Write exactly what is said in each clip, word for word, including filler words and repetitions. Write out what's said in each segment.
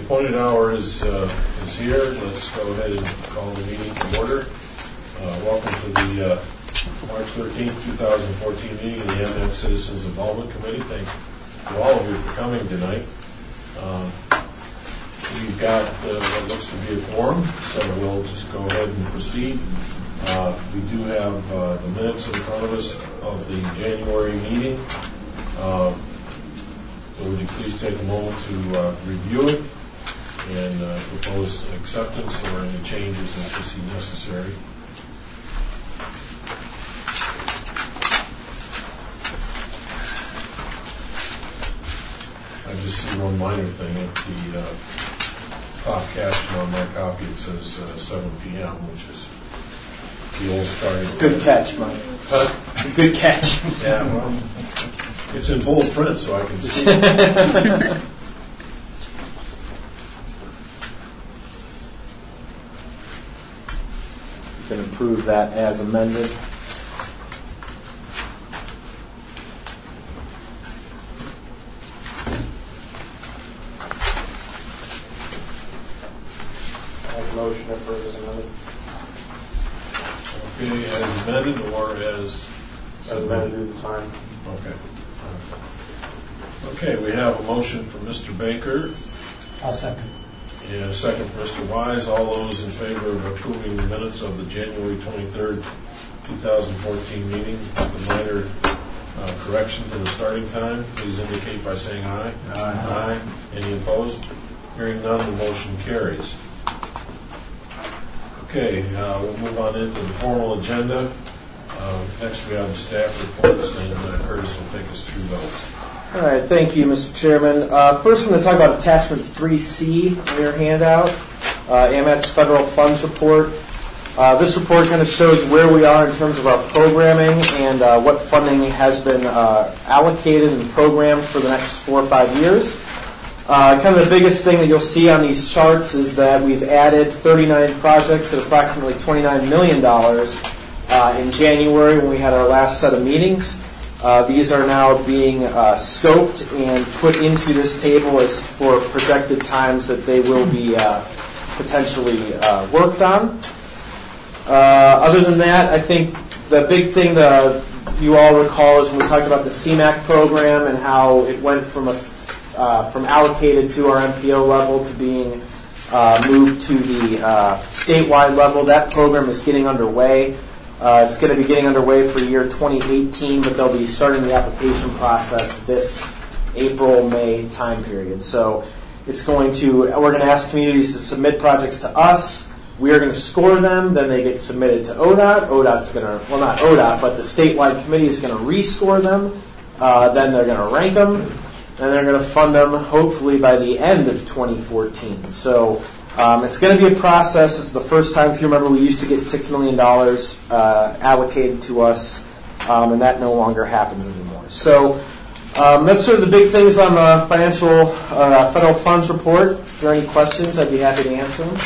appointed hour is, uh, is here. Let's go ahead and call the meeting to order. Uh, welcome to the uh, March thirteenth, twenty fourteen meeting of the M N Citizens Involvement Committee. Thank you all of you for coming tonight. Um, we've got uh, what looks to be a quorum, so we'll just go ahead and proceed. Uh, we do have uh, the minutes in front of us of the January meeting. Uh, so would you please take a moment to uh, review it and uh, propose acceptance or any changes that you see necessary. I just see one minor thing at the uh, top caption on my copy. It says uh, seven p.m., which is the old starting. Good catch, Mike. Huh? Good catch. Yeah, well, it's in bold print, so I can see it. You can approve that as amended. Motion approved as amended. Okay, as amended or as As amended due to time. Okay. Okay, we have a motion from Mister Baker. I'll second. And a second from Mister Wise. All those in favor of approving the minutes of the January twenty-third, twenty fourteen meeting with a minor uh, correction to the starting time, please indicate by saying aye. Aye. Aye. Any opposed? Hearing none, the motion carries. Okay, uh, we'll move on into the formal agenda. Uh, next we have the staff reports, and uh, Curtis will take us through those. All right, thank you, Mister Chairman. Uh, first, I'm going to talk about Attachment three C in your handout, uh, A M E T's Federal Funds Report. Uh, this report kind of shows where we are in terms of our programming and uh, what funding has been uh, allocated and programmed for the next four or five years. Uh, kind of the biggest thing that you'll see on these charts is that we've added thirty-nine projects at approximately twenty-nine million dollars uh, in January when we had our last set of meetings. Uh, these are now being uh, scoped and put into this table as for projected times that they will be uh, potentially uh, worked on. Uh, other than that, I think the big thing that you all recall is when we talked about the C MAC program and how it went from a Uh, from allocated to our M P O level to being uh, moved to the uh, statewide level. That program is getting underway. Uh, it's going to be getting underway for year twenty eighteen, but they'll be starting the application process this April, May time period. So it's going to, we're going to ask communities to submit projects to us. We are going to score them. Then they get submitted to O D O T. O D O T's going to, well, not O D O T, but the statewide committee is going to rescore them. Uh, then they're going to rank them. And they're going to fund them hopefully by the end of twenty fourteen. So um, it's going to be a process. It's the first time, if you remember, we used to get six million dollars uh, allocated to us, um, and that no longer happens anymore. So um, that's sort of the big things on the financial uh, federal funds report. If there are any questions, I'd be happy to answer them.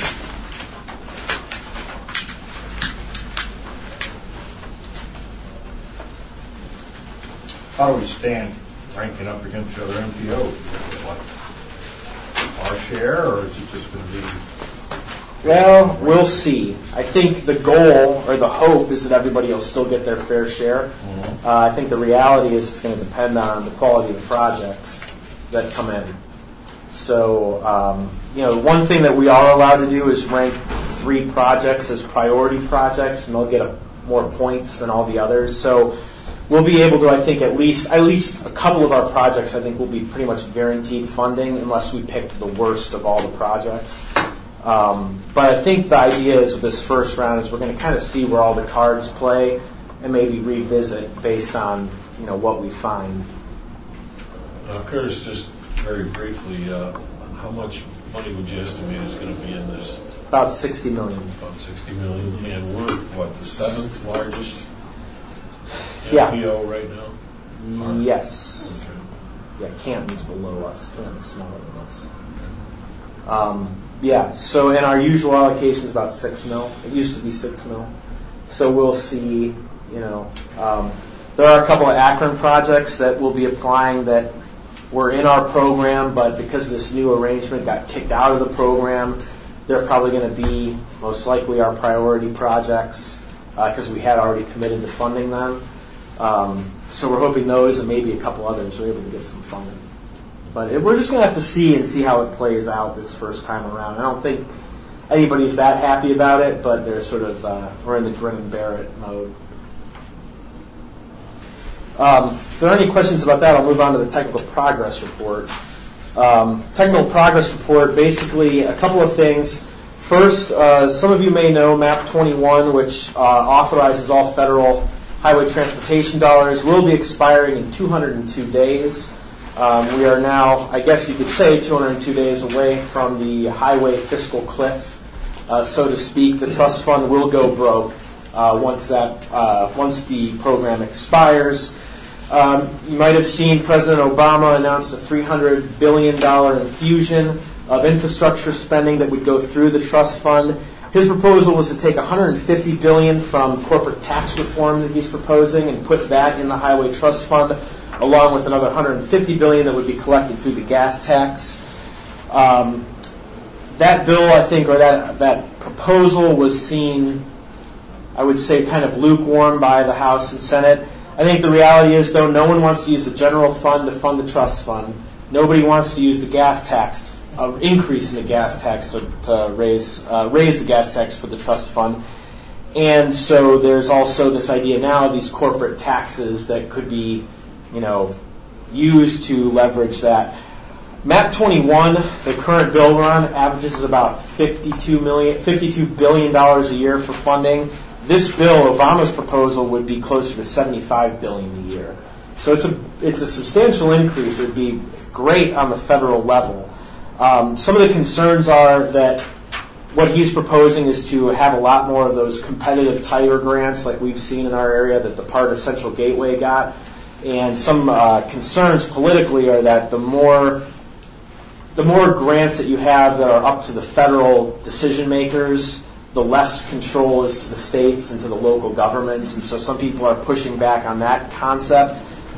How do we stand ranking up against the other M P Os? Like our share, or is it just going to be? Well, we'll see. I think the goal or the hope is that everybody will still get their fair share. Mm-hmm. Uh, I think the reality is it's going to depend on the quality of the projects that come in. So, um, you know, one thing that we are allowed to do is rank three projects as priority projects, and they'll get a, more points than all the others. So we'll be able to, I think, at least at least a couple of our projects, I think, will be pretty much guaranteed funding unless we pick the worst of all the projects. Um, but I think the idea is with this first round is we're going to kind of see where all the cards play and maybe revisit based on, you know, what we find. Uh, Curtis, just very briefly, uh, how much money would you estimate is going to be in this? About sixty million dollars. About sixty million dollars. And we're, what, the seventh largest Yeah. M P O right now? Yes. Okay. Yeah, Canton's below us. Canton's smaller than us. Um, yeah, so in our usual allocation is about six mil. It used to be six mil. So we'll see, you know. Um, there are a couple of Akron projects that we'll be applying that were in our program, but because of this new arrangement got kicked out of the program. They're probably going to be most likely our priority projects because uh, we had already committed to funding them. Um, so we're hoping those and maybe a couple others are able to get some funding. But it, we're just going to have to see and see how it plays out this first time around. I don't think anybody's that happy about it, but they're sort of uh, we're in the grin and bear it mode. Um, if there are any questions about that, I'll move on to the technical progress report. Um, technical progress report, basically a couple of things. First, uh, some of you may know MAP twenty-one, which uh, authorizes all federal highway transportation dollars, will be expiring in two hundred two days. Um, we are now, I guess you could say, two hundred two days away from the highway fiscal cliff, uh, so to speak. The trust fund will go broke uh, once that uh, once the program expires. Um, you might have seen President Obama announce a three hundred billion dollars infusion of infrastructure spending that would go through the trust fund. His proposal was to take one hundred fifty billion dollars from corporate tax reform that he's proposing and put that in the highway trust fund, along with another one hundred fifty billion dollars that would be collected through the gas tax. Um, that bill, I think, or that that proposal was seen, I would say, kind of lukewarm by the House and Senate. I think the reality is, though, no one wants to use the general fund to fund the trust fund. Nobody wants to use the gas tax, uh, increase in the gas tax to, to raise uh, raise the gas tax for the trust fund. And so there's also this idea now of these corporate taxes that could be, you know, used to leverage that. MAP twenty-one, the current bill run, averages about fifty-two million, fifty-two billion dollars a year for funding. This bill, Obama's proposal, would be closer to seventy-five billion dollars a year. So it's a it's a substantial increase. It would be great on the federal level. Um, some of the concerns are that what he's proposing is to have a lot more of those competitive tighter grants like we've seen in our area that the part of Central Gateway got. And some uh, concerns politically are that the more the more grants that you have that are up to the federal decision makers, the less control is to the states and to the local governments. And so some people are pushing back on that concept.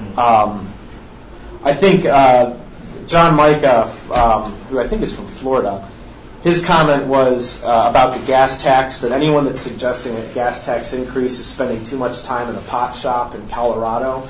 Um, I think uh, John Mica, um, who I think is from Florida, his comment was uh, about the gas tax, that anyone that's suggesting a gas tax increase is spending too much time in a pot shop in Colorado.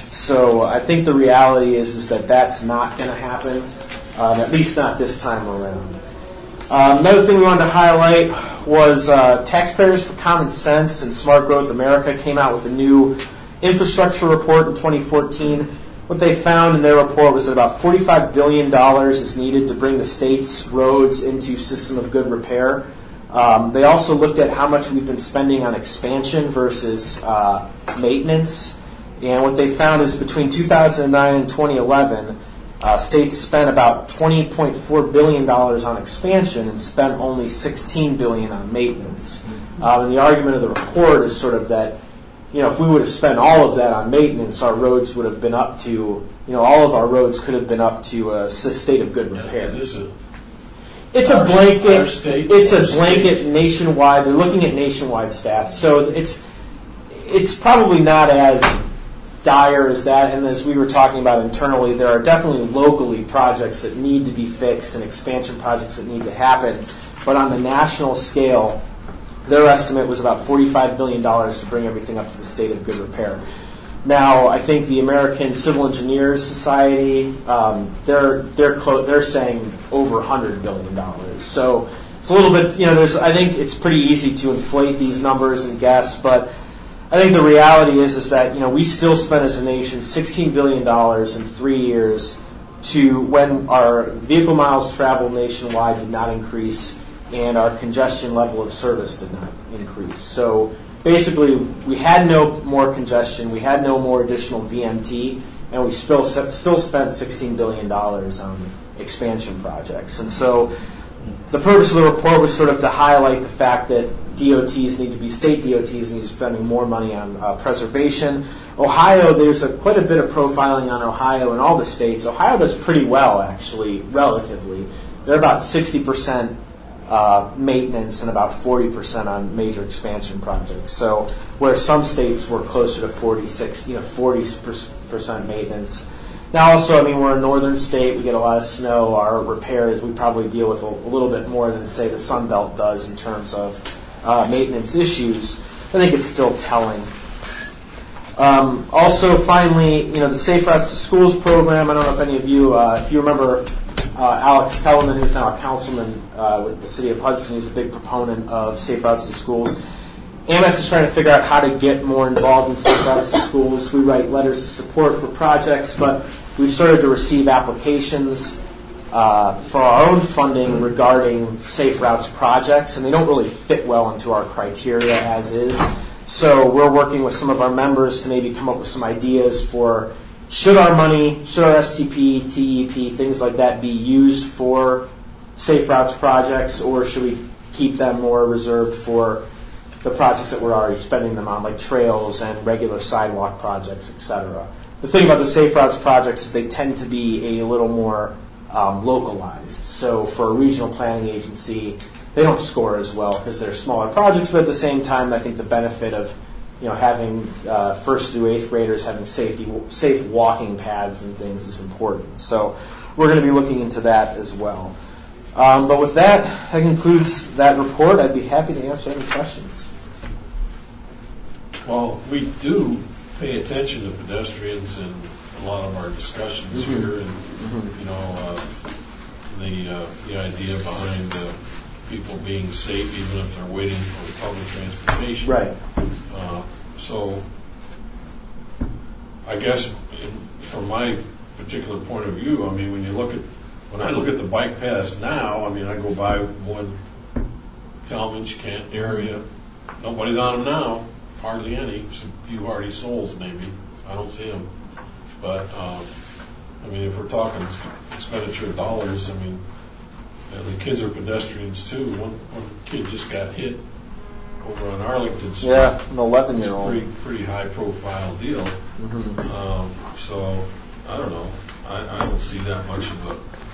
So I think the reality is, is that that's not going to happen, um, at least not this time around. Um, another thing we wanted to highlight was uh, Taxpayers for Common Sense and Smart Growth America came out with a new infrastructure report in twenty fourteen. What they found in their report was that about forty-five billion dollars is needed to bring the state's roads into system of good repair. Um, they also looked at how much we've been spending on expansion versus uh, maintenance. And what they found is between two thousand nine and twenty eleven, uh, states spent about twenty point four billion dollars on expansion and spent only sixteen billion dollars on maintenance. Um, and the argument of the report is sort of that, you know, if we would have spent all of that on maintenance, our roads would have been up to, you know, all of our roads could have been up to a state of good repair. Now, is this a, it's our, a blanket. our state, it's a our blanket state. nationwide. They're looking at nationwide stats, so it's it's probably not as dire as that. And as we were talking about internally, there are definitely locally projects that need to be fixed and expansion projects that need to happen. But on the national scale, their estimate was about forty-five billion dollars to bring everything up to the state of good repair. Now, I think the American Civil Engineers Society, um, they're they're clo- they're saying over one hundred billion dollars. So it's a little bit, you know, there's. I think it's pretty easy to inflate these numbers and guess, but I think the reality is is that, you know, we still spent as a nation sixteen billion dollars in three years to when our vehicle miles traveled nationwide did not increase and our congestion level of service did not increase. So basically, we had no more congestion, we had no more additional V M T, and we still still spent sixteen billion dollars on expansion projects. And so the purpose of the report was sort of to highlight the fact that D O Ts need to be, state D O Ts need to be spending more money on uh, preservation. Ohio, there's a, quite a bit of profiling on Ohio and all the states. Ohio does pretty well, actually, relatively. They're about sixty percent uh, maintenance and about forty percent on major expansion projects. So where some states were closer to forty-six, you know, forty percent maintenance. Now, also, I mean, we're a northern state. We get a lot of snow. Our repairs, we probably deal with a, a little bit more than, say, the Sun Belt does in terms of uh, maintenance issues. I think it's still telling. Um, also, finally, you know, the Safe Routes to Schools program. I don't know if any of you, uh, if you remember uh, Alex Kellerman, who's now a councilman uh, with the city of Hudson. He's a big proponent of Safe Routes to Schools. Amex is trying to figure out how to get more involved in Safe Routes to Schools. We write letters of support for projects, but we've started to receive applications uh, for our own funding regarding Safe Routes projects, and they don't really fit well into our criteria as is. So we're working with some of our members to maybe come up with some ideas for should our money, should our S T P, T E P, things like that be used for Safe Routes projects, or should we keep them more reserved for the projects that we're already spending them on, like trails and regular sidewalk projects, et cetera. The thing about the Safe Routes projects is they tend to be a little more um, localized. So for a regional planning agency, they don't score as well because they're smaller projects, but at the same time, I think the benefit of you know having uh, first through eighth graders having safety, safe walking paths and things is important. So we're going to be looking into that as well. Um, but with that, that concludes that report. I'd be happy to answer any questions. Well, we do pay attention to pedestrians in a lot of our discussions mm-hmm. here, and mm-hmm. you know uh, the uh, the idea behind uh, people being safe even if they're waiting for public transportation. Right. Uh, so, I guess in, from my particular point of view, I mean, when you look at when I look at the bike paths now, I mean, I go by one Talmadge, Kent area. Nobody's on them now. Hardly any. Just a few hardy souls, maybe. I don't see them. But, um, I mean, if we're talking expenditure of dollars, I mean, you know, the kids are pedestrians, too. One, one kid just got hit over on Arlington Street. Yeah, an eleven-year-old. Pretty, pretty high-profile deal. Mm-hmm. Um, so, I don't know. I, I don't see that much of a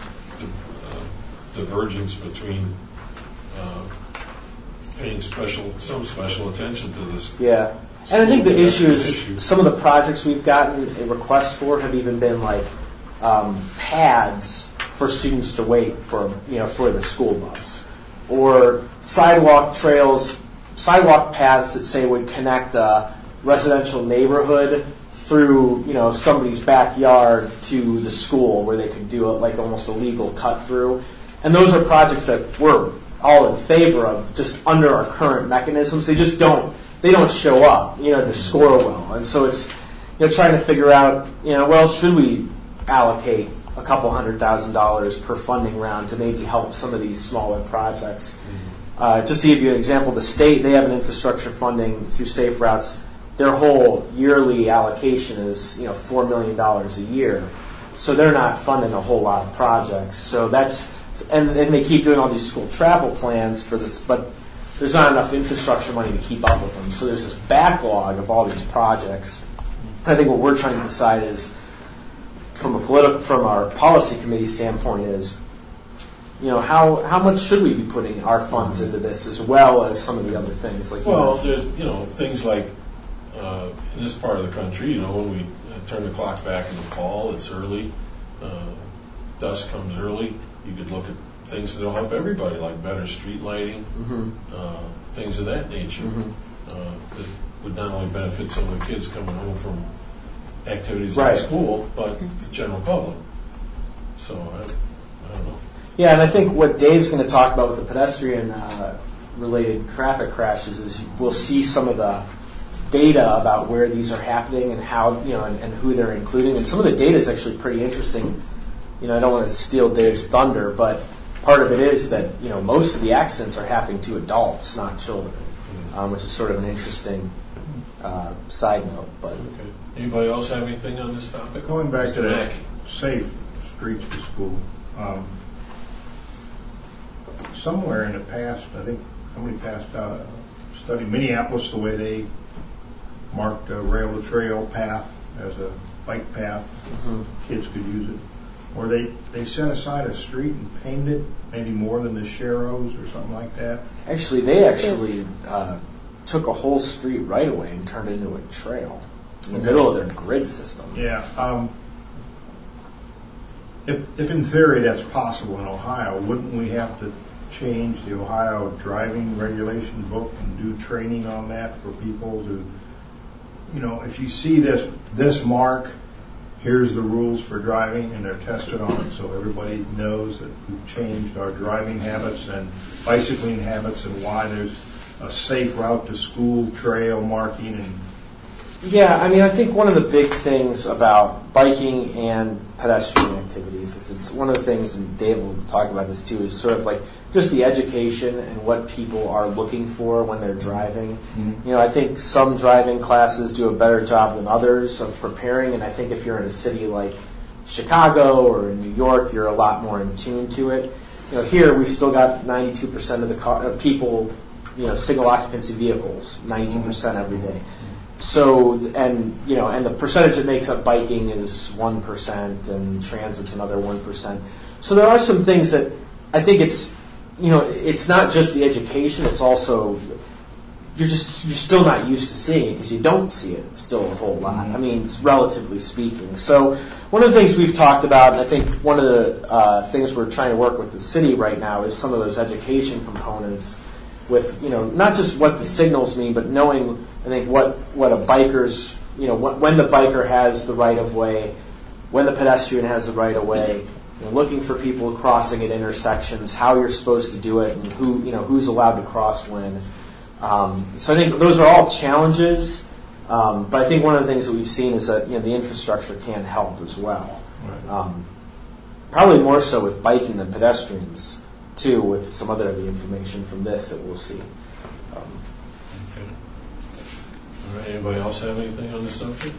uh, divergence between uh, paying special, some special attention to this. Yeah. And I think the issue is issue. some of the projects we've gotten a request for have even been like um, pads for students to wait for, you know, for the school bus, or sidewalk trails, sidewalk paths that say would connect a residential neighborhood through, you know, somebody's backyard to the school where they could do it like almost a legal cut through. And those are projects that we're all in favor of, just under our current mechanisms. They just don't, they don't show up, you know, to score well. And so it's, you know, trying to figure out, you know, well, should we allocate a couple hundred thousand dollars per funding round to maybe help some of these smaller projects? Mm-hmm. Uh, just to give you an example, the state, they have an infrastructure funding through Safe Routes. Their whole yearly allocation is, you know, four million dollars a year. So they're not funding a whole lot of projects. So that's, and, and they keep doing all these school travel plans for this, but there's not enough infrastructure money to keep up with them. So there's this backlog of all these projects. I think what we're trying to decide is, from a political, from our policy committee standpoint, is, you know, how how much should we be putting our funds into this, as well as some of the other things like. Well, there's you know things like uh, in this part of the country, you know, when we uh, turn the clock back in the fall, it's early, uh, dusk comes early. You could look at things that'll help everybody, like better street lighting, mm-hmm. uh, things of that nature, mm-hmm. uh, that would not only benefit some of the kids coming home from activities right. at school, but the general public. So I, I don't know. Yeah, and I think what Dave's going to talk about with the pedestrian-related uh, traffic crashes is we'll see some of the data about where these are happening and how, you know, and, and who they're including. And some of the data is actually pretty interesting. You know, I don't want to steal Dave's thunder, but part of it is that, you know, most of the accidents are happening to adults, not children, um, which is sort of an interesting uh, side note. But okay. Anybody else have anything on this topic? Going back to that safe streets to school, um, somewhere in the past, I think somebody passed out a study, Minneapolis, the way they marked a rail to trail path as a bike path, mm-hmm. kids could use it. Or they, they set aside a street and painted it, maybe more than the Sharrows or something like that. Actually, they actually uh, took a whole street right away and turned it into a trail in the middle of their grid system. Yeah. Um, If, if in theory that's possible in Ohio, wouldn't we have to change the Ohio driving regulation book and do training on that for people to, you know, if you see this this mark, here's the rules for driving, and they're tested on it, so everybody knows that we've changed our driving habits and bicycling habits, and why there's a safe route to school trail marking. And yeah, I mean, I think one of the big things about biking and pedestrian activities is it's one of the things, and Dave will talk about this too, is sort of like just the education and what people are looking for when they're driving. Mm-hmm. You know, I think some driving classes do a better job than others of preparing, and I think if you're in a city like Chicago or in New York, you're a lot more in tune to it. You know, here we've still got ninety-two percent of the car, of people, you know, single occupancy vehicles, ninety-two percent every day. So, and, you know, and the percentage that makes up biking is one percent and transit's another one percent. So there are some things that I think it's, you know, it's not just the education, it's also, you're just, you're still not used to seeing it because you don't see it still a whole lot. I mean, it's relatively speaking. So one of the things we've talked about, and I think one of the uh, things we're trying to work with the city right now is some of those education components with, you know, not just what the signals mean, but knowing, I think, what, what a biker's, you know, what, when the biker has the right of way, when the pedestrian has the right of way, you know, looking for people crossing at intersections, how you're supposed to do it, and who, you know, who's allowed to cross when. Um, so I think those are all challenges, um, but I think one of the things that we've seen is that, you know, the infrastructure can help as well. Right. Um, probably more so with biking than pedestrians, too, with some other of the information from this that we'll see. Um, Okay. All right, anybody else have anything on this subject?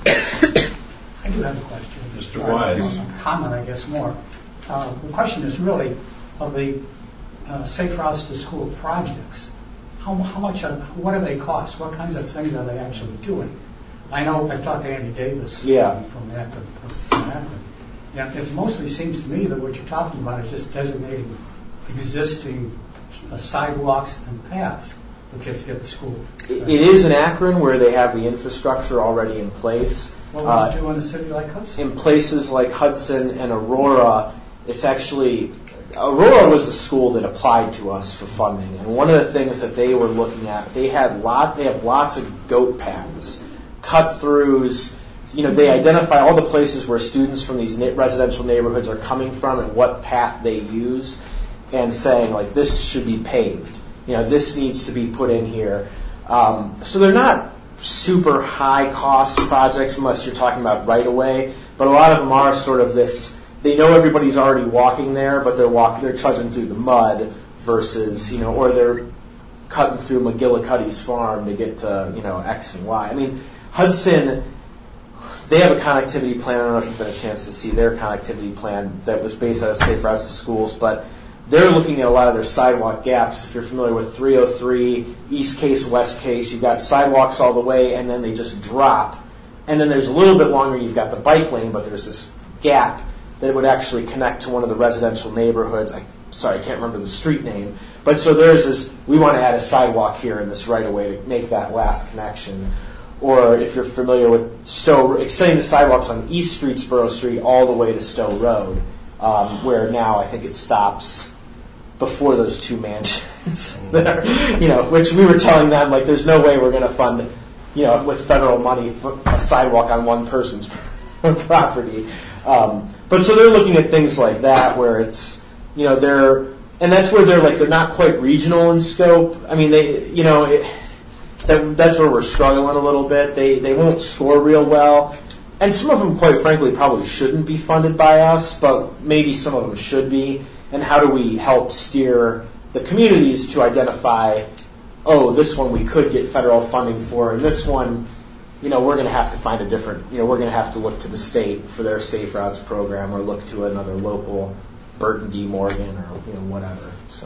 I do have a question. Mister Or Wise. a comment, I guess, more. Uh, the question is really of the uh, Safe Routes to School projects. How, how much, are, what do they cost? What kinds of things are they actually doing? I know I've talked to Andy Davis Yeah. from Akron. From Akron. And it mostly seems to me that what you're talking about is just designating existing uh, sidewalks and paths for kids to get to school. It, it is in Akron where they have the infrastructure already in place. What would Uh, you do in a city like Hudson? in places like Hudson and Aurora, it's actually, Aurora was the school that applied to us for funding, and one of the things that they were looking at, they had lot, they have lots of goat paths, cut throughs. You know, they identify all the places where students from these na- residential neighborhoods are coming from and what path they use, and saying like this should be paved. You know, this needs to be put in here. Um, so they're not super high cost projects unless you're talking about right away, but a lot of them are sort of this, they know everybody's already walking there, but they're walking, they're trudging through the mud versus, you know, or they're cutting through McGillicuddy's farm to get to, you know, X and Y. I mean, Hudson, they have a connectivity plan. I don't know if you've had a chance to see their connectivity plan that was based out of Safe Routes to Schools, but they're looking at a lot of their sidewalk gaps. If you're familiar with three oh three, East Case, West Case, you've got sidewalks all the way, and then they just drop. And then there's a little bit longer, you've got the bike lane, but there's this gap that would actually connect to one of the residential neighborhoods. I, sorry, I can't remember the street name. But so there's this, we want to add a sidewalk here in this right of way to make that last connection. Or if you're familiar with Stowe, extending the sidewalks on East Street, Spurrow Street, all the way to Stowe Road, um, where now I think it stops before those two mansions there, you know, which we were telling them, like, there's no way we're going to fund, you know, with federal money, a sidewalk on one person's property. Um, but so they're looking at things like that where it's, you know, they're, and that's where they're like, they're not quite regional in scope. I mean, they, you know, it, that, that's where we're struggling a little bit. They, they won't score real well. And some of them, quite frankly, probably shouldn't be funded by us, but maybe some of them should be. And how do we help steer the communities to identify, oh, this one we could get federal funding for, and this one, you know, we're going to have to find a different, you know, we're going to have to look to the state for their Safe Routes program or look to another local Burton D. Morgan or, you know, whatever. So,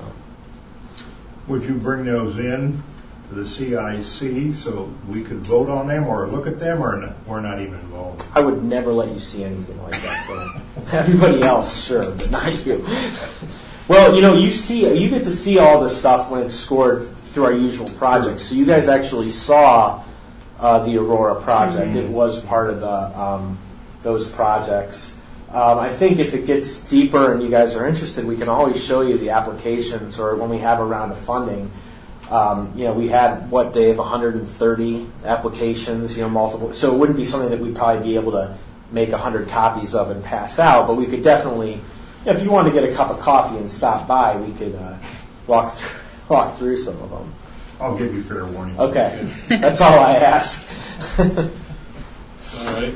would you bring those in to the C I C so we could vote on them or look at them, or not, we're not even involved? I would never let you see anything like that. But everybody else, sure, but not you. Well, you know, you see, you get to see all this stuff when it's scored through our usual projects. So you guys actually saw uh, the Aurora project. Mm-hmm. It was part of the um, those projects. Um, I think if it gets deeper and you guys are interested, we can always show you the applications, or when we have a round of funding. Um, you know, we had, what, Dave, one hundred thirty applications, you know, multiple. So it wouldn't be something that we'd probably be able to make one hundred copies of and pass out, but we could definitely, if you want to get a cup of coffee and stop by, we could uh, walk, through, walk through some of them. I'll give you fair warning. Okay, that's all I ask. All right.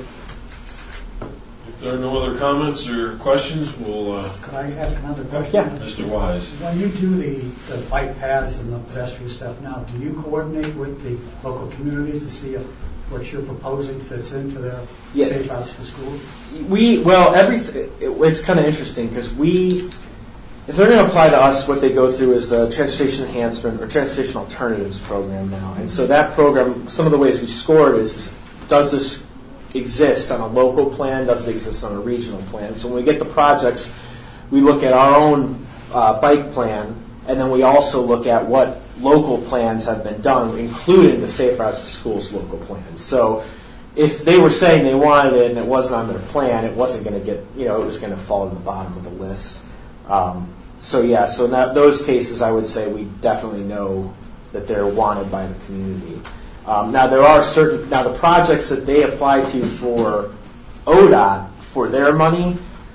If there are no other comments or questions, we'll, uh, Could I ask another question? Yeah. Mister Wise. When you do the, the bike paths and the pedestrian stuff now, do you coordinate with the local communities to see if what you're proposing fits into their Yeah. safe routes to school? We, well, everything, it, it's kind of interesting because we, if they're going to apply to us, what they go through is the Transportation Enhancement or Transportation Alternatives program now. And so that program, some of the ways we score it is, is does this exist on a local plan? Does it exist on a regional plan? So when we get the projects, we look at our own uh, bike plan, and then we also look at what local plans have been done, including the Safe Routes to Schools local plans. So if they were saying they wanted it and it wasn't on their plan, it wasn't going to get, you know, it was going to fall to the bottom of the list. Um, so yeah, so in that, those cases, I would say we definitely know that they're wanted by the community. Um, now there are certain, now the projects that they apply to for O D O T for their money,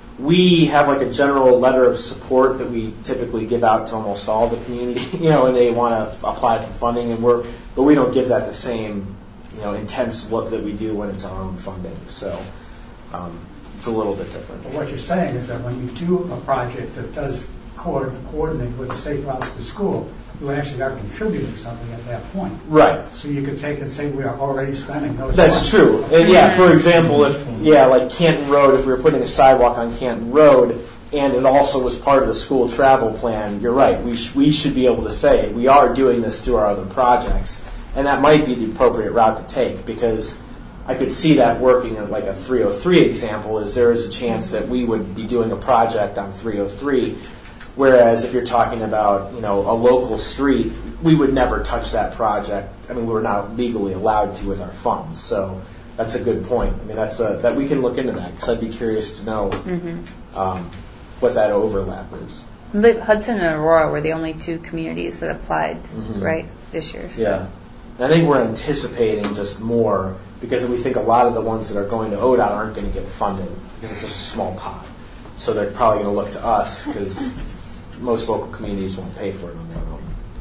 we have like a general letter of support that we typically give out to almost all the community, you know, and they want to apply for funding, and we're, but we don't give that the same, you know, intense look that we do when it's our own funding. So um, it's a little bit different. But what you're saying is that when you do a project that does co- coordinate with the safe routes to school, you actually are contributing something at that point. Right. So you could take and say we are already spending those. That's funds. true. And yeah, for example, if, yeah, like Canton Road, if we were putting a sidewalk on Canton Road, and it also was part of the school travel plan, you're right. We, sh- we should be able to say, we are doing this through our other projects. And that might be the appropriate route to take, because I could see that working in like a three oh three example, is there is a chance that we would be doing a project on three oh three, whereas if you're talking about, you know, a local street, we would never touch that project. I mean, we're not legally allowed to with our funds. So that's a good point. I mean, that's a, that we can look into that, because I'd be curious to know mm-hmm. um, what that overlap is. But Hudson and Aurora were the only two communities that applied, mm-hmm. right, this year. So. Yeah. And I think we're anticipating just more, because we think a lot of the ones that are going to O D O T aren't going to get funded because it's such a small pot. So they're probably going to look to us, because most local communities won't pay for it on their own.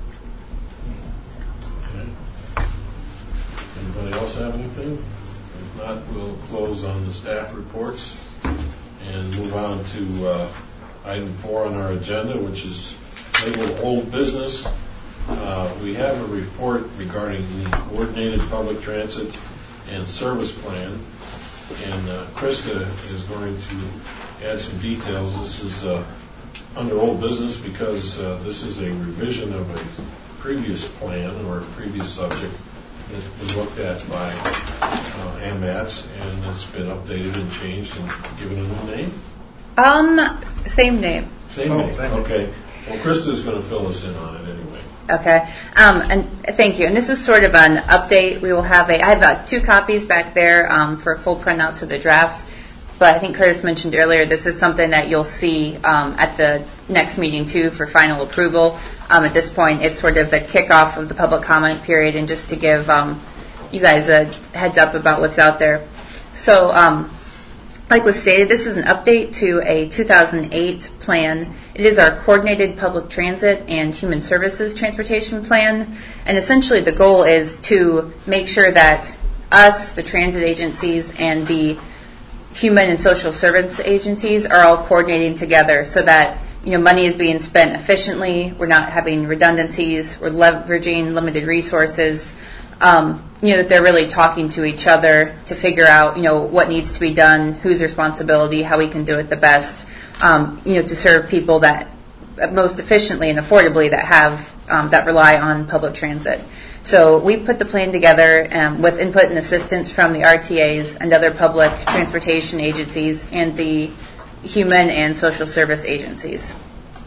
Okay. Anybody else have anything? If not, we'll close on the staff reports and move on to uh, item four on our agenda, which is labeled old business. Uh, we have a report regarding the coordinated public transit and service plan, and uh, Krista is going to add some details. This is uh, under old business because uh, this is a revision of a previous plan or a previous subject that was looked at by uh, A M A T S, and it's been updated and changed and given a new name. Um, same name. Same Oh, name. thank you. Okay. Well, Krista is going to fill us in on it anyway. Okay, um, and thank you. And this is sort of an update. We will have a. I have uh, two copies back there um, for full printouts of the draft. But I think Curtis mentioned earlier, this is something that you'll see um, at the next meeting too for final approval. Um, at this point, it's sort of the kickoff of the public comment period, and just to give um, you guys a heads up about what's out there. So, um, like was stated, this is an update to a two thousand eight plan. It is our coordinated public transit and human services transportation plan. And essentially the goal is to make sure that us, the transit agencies, and the human and social service agencies are all coordinating together so that, you know, money is being spent efficiently. We're not having redundancies. We're leveraging limited resources. Um, you know, that they're really talking to each other to figure out, you know, what needs to be done, whose responsibility, how we can do it the best, um, you know, to serve people that most efficiently and affordably that have, um, that rely on public transit. So we put the plan together um, with input and assistance from the R T As and other public transportation agencies and the human and social service agencies.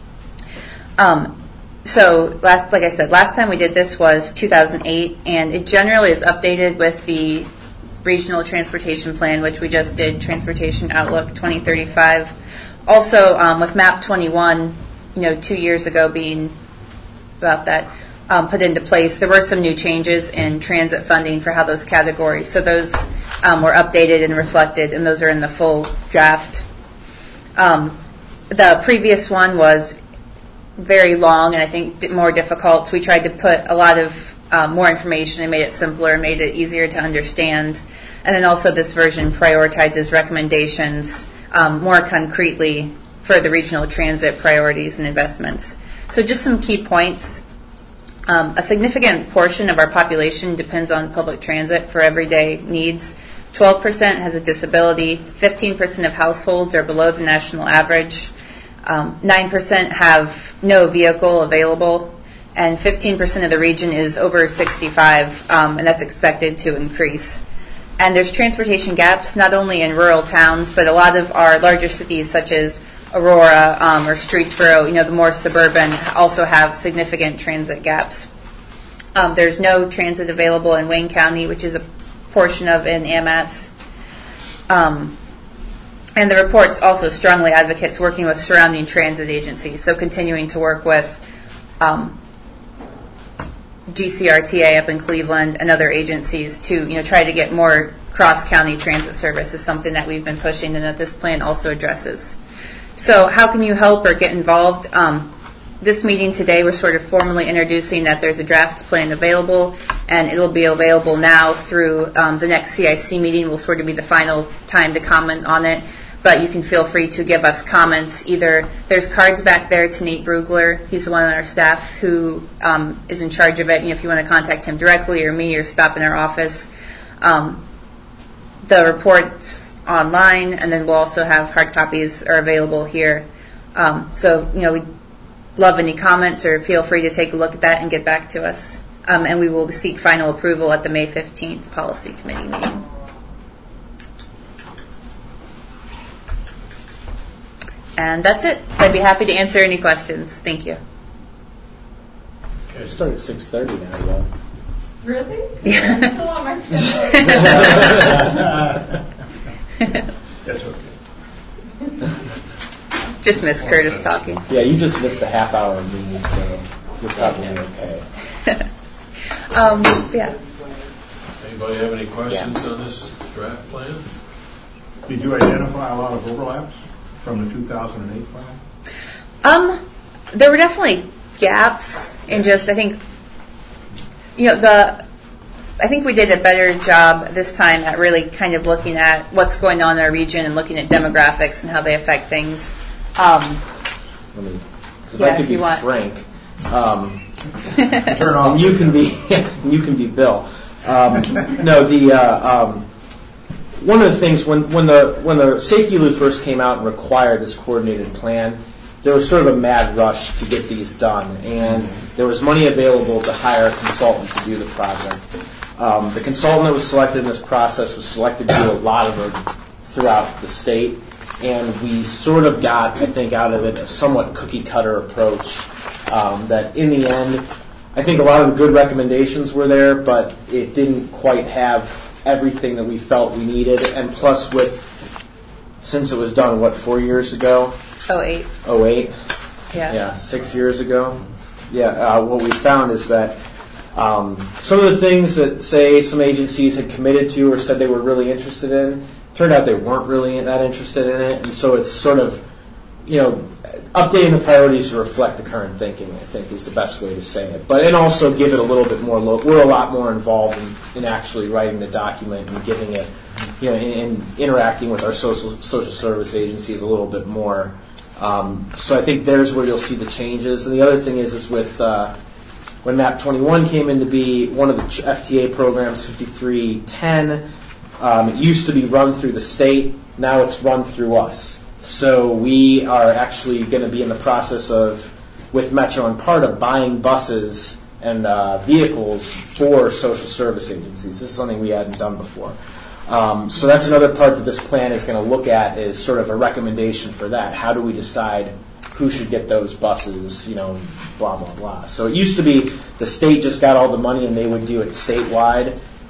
Um, So last, like I said, last time we did this was two thousand eight, and it generally is updated with the regional transportation plan, which we just did, Transportation Outlook twenty thirty-five. Also, um, with MAP twenty-one, you know, two years ago being about that, um, put into place, there were some new changes in transit funding for how those categories. So those um, were updated and reflected, and those are in the full draft. Um, the previous one was very long and I think more difficult. So we tried to put a lot of um, more information and made it simpler, made it easier to understand. And then also this version prioritizes recommendations um, more concretely for the regional transit priorities and investments. So just some key points. Um, a significant portion of our population depends on public transit for everyday needs. twelve percent has a disability, fifteen percent of households are below the national average, um, nine percent have no vehicle available, and fifteen percent of the region is over sixty-five, um, and that's expected to increase. And there's transportation gaps not only in rural towns, but a lot of our larger cities such as Aurora um, or Streetsboro, you know, the more suburban, also have significant transit gaps. Um, there's no transit available in Wayne County, which is a portion of in AMATS. Um, and the report's also strongly advocates working with surrounding transit agencies, so continuing to work with um, G C R T A up in Cleveland and other agencies to, you know, try to get more cross-county transit service is something that we've been pushing and that this plan also addresses. So how can you help or get involved? Um, this meeting today, we're sort of formally introducing that there's a draft plan available, and it'll be available now through um, the next C I C meeting will sort of be the final time to comment on it. But you can feel free to give us comments. Either there's cards back there to Nate Brugler. He's the one on our staff who um, is in charge of it. You know, if you want to contact him directly or me or stop in our office. Um, the report's online, and then we'll also have hard copies are available here. Um, so, you know, we'd love any comments, or feel free to take a look at that and get back to us. Um, and we will seek final approval at the May fifteenth Policy Committee meeting. And that's it. So I'd be happy to answer any questions. Thank you. We start at six thirty now, yeah. Really? Yeah. I'm still on my schedule. That's okay. Just miss Curtis talking. Yeah, you just missed a half hour meeting, so you're probably okay. Um, yeah. Anybody have any questions on this draft plan? Did you identify a lot of overlaps from the two thousand eight plan? Um, there were definitely gaps in just, I think, you know, the, I think we did a better job this time at really kind of looking at what's going on in our region and looking at demographics and how they affect things. Um, I mean, 'cause if Yeah, I could if be you want. frank, um, Turn off. and you can be, and you can be Bill. Um, no, the uh, um, one of the things when when the when the safety loop first came out and required this coordinated plan, there was sort of a mad rush to get these done, and there was money available to hire a consultant to do the project. Um, the consultant that was selected in this process was selected to do a lot of it throughout the state, and we sort of got, I think, out of it a somewhat cookie-cutter approach um, that in the end, I think a lot of the good recommendations were there, but it didn't quite have everything that we felt we needed, and plus with, since it was done, what, four years ago? oh eight. oh eight? Yeah. Yeah, six years ago. Yeah, uh, what we found is that um, some of the things that, say, some agencies had committed to or said they were really interested in, turned out they weren't really that interested in it, and so it's sort of, you know, updating the priorities to reflect the current thinking, I think, is the best way to say it. But and also give it a little bit more local. We're a lot more involved in, in actually writing the document and giving it, you know, and interacting with our social social service agencies a little bit more. Um, so I think there's where you'll see the changes. And the other thing is, is with uh, when MAP twenty-one came into be, one of the F T A programs, fifty-three ten, um, it used to be run through the state. Now it's run through us. So we are actually going to be in the process of, with Metro and PARTA, buying buses and uh, vehicles for social service agencies. This is something we hadn't done before. Um, so that's another part that this plan is going to look at, is sort of a recommendation for that. How do we decide who should get those buses, you know, blah, blah, blah. So it used to be the state just got all the money and they would do it statewide.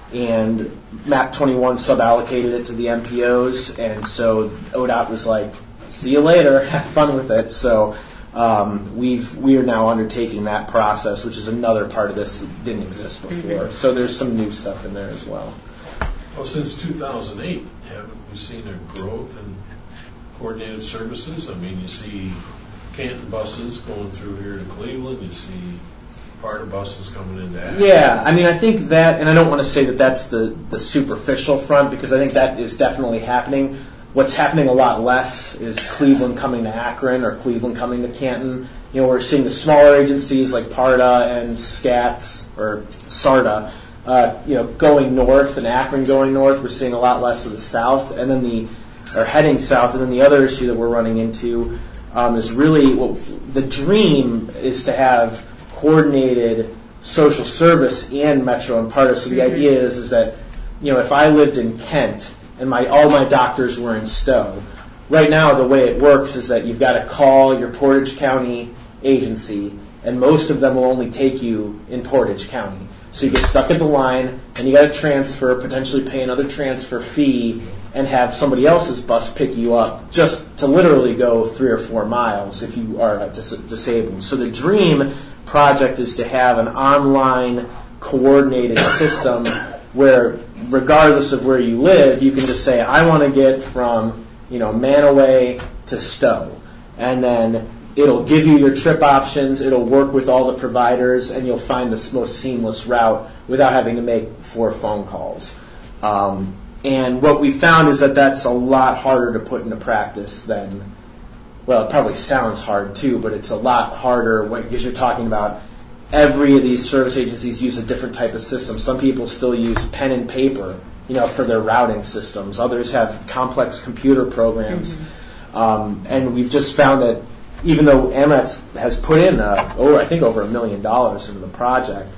and MAP twenty-one sub-allocated it to the M P Os, and so O D O T was like, see you later, have fun with it. So um, we've, we are now undertaking that process, which is another part of this that didn't exist before. Mm-hmm. So there's some new stuff in there as well. Well, since two thousand eight, haven't we seen a growth in coordinated services? I mean, you see Canton buses going through here to Cleveland, you see part of buses coming into action. Yeah, I mean, I think that, and I don't want to say that that's the, the superficial front, because I think that is definitely happening. What's happening a lot less is Cleveland coming to Akron or Cleveland coming to Canton. You know, we're seeing the smaller agencies like PARDA and SCATS or SARTA, uh, you know, going north, and Akron going north. We're seeing a lot less of the south, and then the, or heading south. And then the other issue that we're running into um, is really, well, the dream is to have coordinated social service and Metro and PARDA. So the mm-hmm. idea is, is that, you know, if I lived in Kent and my all my doctors were in Stowe, right now the way it works is that you've got to call your Portage County agency, and most of them will only take you in Portage County. So you get stuck at the line, and you got to transfer, potentially pay another transfer fee, and have somebody else's bus pick you up just to literally go three or four miles if you are dis- disabled. So the dream project is to have an online coordinated system where, regardless of where you live, you can just say, I want to get from, you know, Manaway to Stowe. And then it'll give you your trip options, it'll work with all the providers, and you'll find the most seamless route without having to make four phone calls. Um, and what we found is that that's a lot harder to put into practice than, well, it probably sounds hard too, but it's a lot harder when, because you're talking about every of these service agencies use a different type of system. Some people still use pen and paper, you know, for their routing systems. Others have complex computer programs. Mm-hmm. Um, and we've just found that even though AMETS has put in, uh, over, I think, over a million dollars into the project,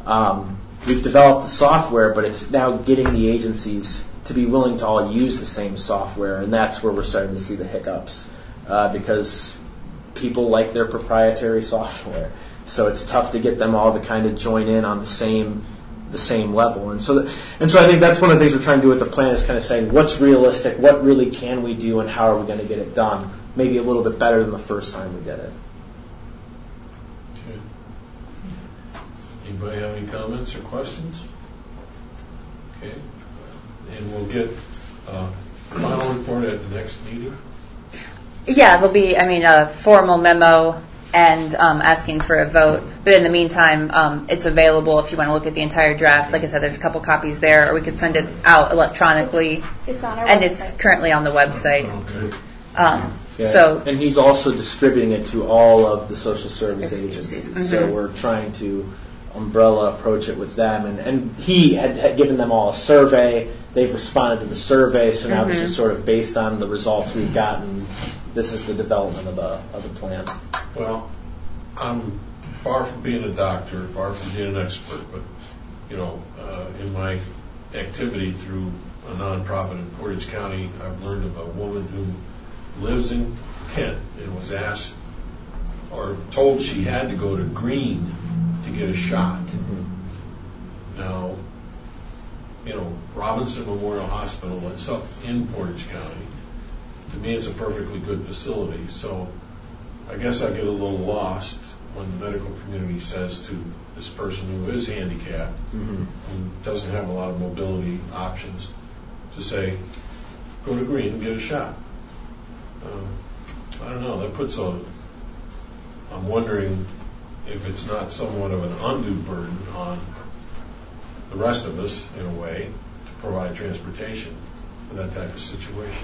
um, we've developed the software, but it's now getting the agencies to be willing to all use the same software, and that's where we're starting to see the hiccups, uh, because people like their proprietary software. So it's tough to get them all to kind of join in on the same the same level. And so, the, and so I think that's one of the things we're trying to do with the plan is kind of saying what's realistic, what really can we do, and how are we going to get it done? Maybe a little bit better than the first time we did it. Okay. Anybody have any comments or questions? Okay. And we'll get uh, final report at the next meeting. Yeah, there'll be, I mean, a formal memo and um, asking for a vote. But in the meantime, um, it's available if you want to look at the entire draft. Like I said, there's a couple copies there, or we could send it out electronically. It's, it's on our and website. It's currently on the website. Okay. Um, Yeah. So, and he's also distributing it to all of the social service agencies. Mm-hmm. So we're trying to umbrella approach it with them. And, and he had, had given them all a survey. They've responded to the survey. So now mm-hmm. this is sort of based on the results we've gotten. This is the development of the of the plan. Well, I'm far from being a doctor, far from being an expert, but, you know, uh, in my activity through a nonprofit in Portage County, I've learned of a woman who lives in Kent and was asked or told she had to go to Greene to get a shot. Mm-hmm. Now, you know, Robinson Memorial Hospital, it's up in Portage County. To me, it's a perfectly good facility. So I guess I get a little lost when the medical community says to this person who is handicapped, mm-hmm. who doesn't have a lot of mobility options, to say, go to Greene and get a shot. Uh, I don't know. That puts a. I'm wondering if it's not somewhat of an undue burden on the rest of us, in a way, to provide transportation for that type of situation.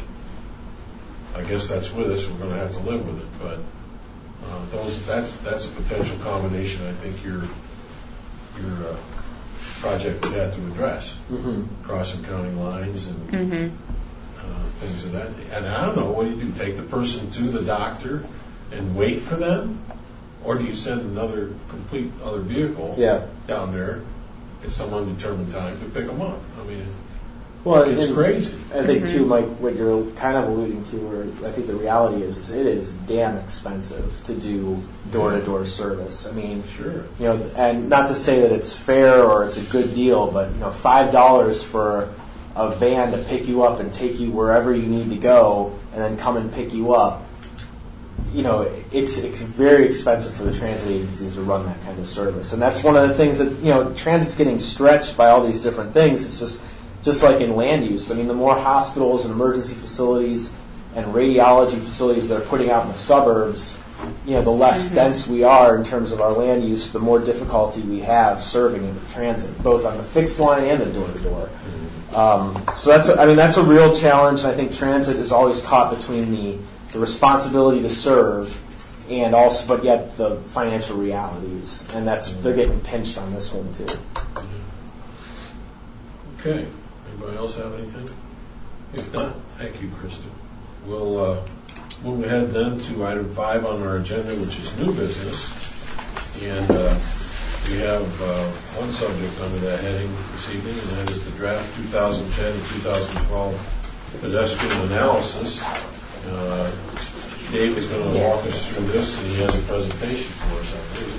I guess that's with us. We're going to have to live with it, but uh, those that's that's a potential combination. I think your your uh, project would have to address mm-hmm. crossing county lines and. Mm-hmm. Uh, things of that. And I don't know, what do you do? Take the person to the doctor and wait for them? Or do you send another complete other vehicle yeah. down there at some undetermined time to pick them up? I mean, Well, It's and crazy. I think too, Mike, what you're kind of alluding to, or I think the reality is, is it is damn expensive to do door-to-door service. I mean, Sure. you know, and not to say that it's fair or it's a good deal, but you know, five dollars for a van to pick you up and take you wherever you need to go, and then come and pick you up. You know, it's it's very expensive for the transit agencies to run that kind of service, and that's one of the things that you know, transit's getting stretched by all these different things. It's just just like in land use. I mean, the more hospitals and emergency facilities and radiology facilities that are putting out in the suburbs, you know, the less Mm-hmm. dense we are in terms of our land use, the more difficulty we have serving in the transit, both on the fixed line and the door-to-door. Um, so that's, I mean, that's a real challenge, and I think transit is always caught between the, the responsibility to serve and also, but yet the financial realities, and that's they're getting pinched on this one too. Okay. Anybody else have anything? If not, thank you, Krista. We'll uh, move ahead then to item five on our agenda, which is new business. And uh, we have uh, one subject under that heading this evening, and that is the draft two thousand ten to two thousand twelve pedestrian analysis. Uh, Dave is going to walk us through this, and he has a presentation for us,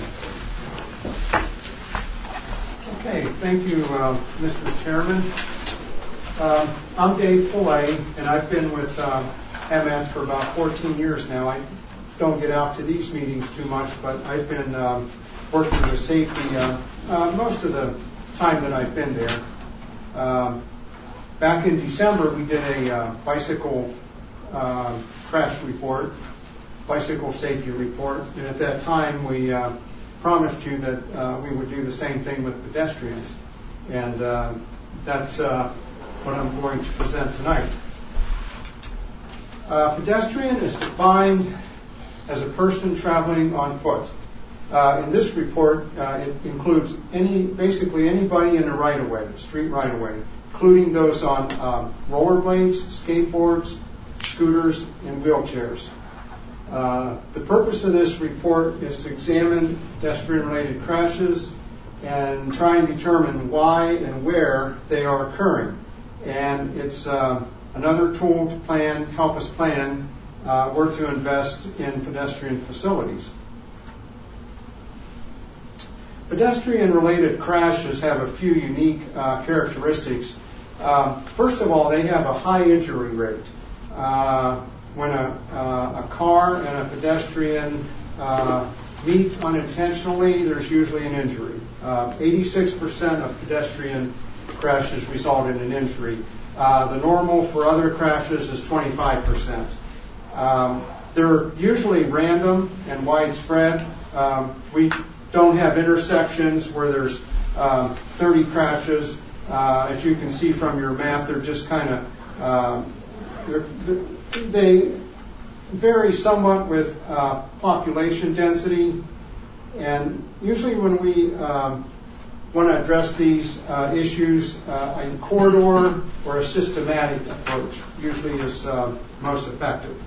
I believe. Okay, thank you, uh, Mister Chairman. Um, I'm Dave Pillay, and I've been with uh, M S for about fourteen years now. I don't get out to these meetings too much, but I've been um, working with safety uh, uh, most of the time that I've been there. Um, back in December, we did a uh, bicycle uh, crash report, bicycle safety report, and at that time we uh, promised you that uh, we would do the same thing with pedestrians, and uh, that's uh, what I'm going to present tonight. Uh, pedestrian is defined as a person traveling on foot. Uh, in this report, uh, it includes any, basically anybody in a right-of-way, street right-of-way, including those on um, rollerblades, skateboards, scooters, and wheelchairs. Uh, the purpose of this report is to examine pedestrian-related crashes and try and determine why and where they are occurring. And it's uh, another tool to plan, help us plan uh, where to invest in pedestrian facilities. Pedestrian-related crashes have a few unique uh, characteristics. Uh, first of all, they have a high injury rate. Uh, when a, uh, a car and a pedestrian uh, meet unintentionally, there's usually an injury. Uh, eighty-six percent of pedestrian crashes result in an injury. Uh, the normal for other crashes is twenty-five percent. Um, they're usually random and widespread. Um, we don't have intersections where there's um, thirty crashes. Uh, as you can see from your map, they're just kind of, uh, they vary somewhat with uh, population density. And usually when we um, want to address these uh, issues, uh, a corridor or a systematic approach usually is uh, most effective.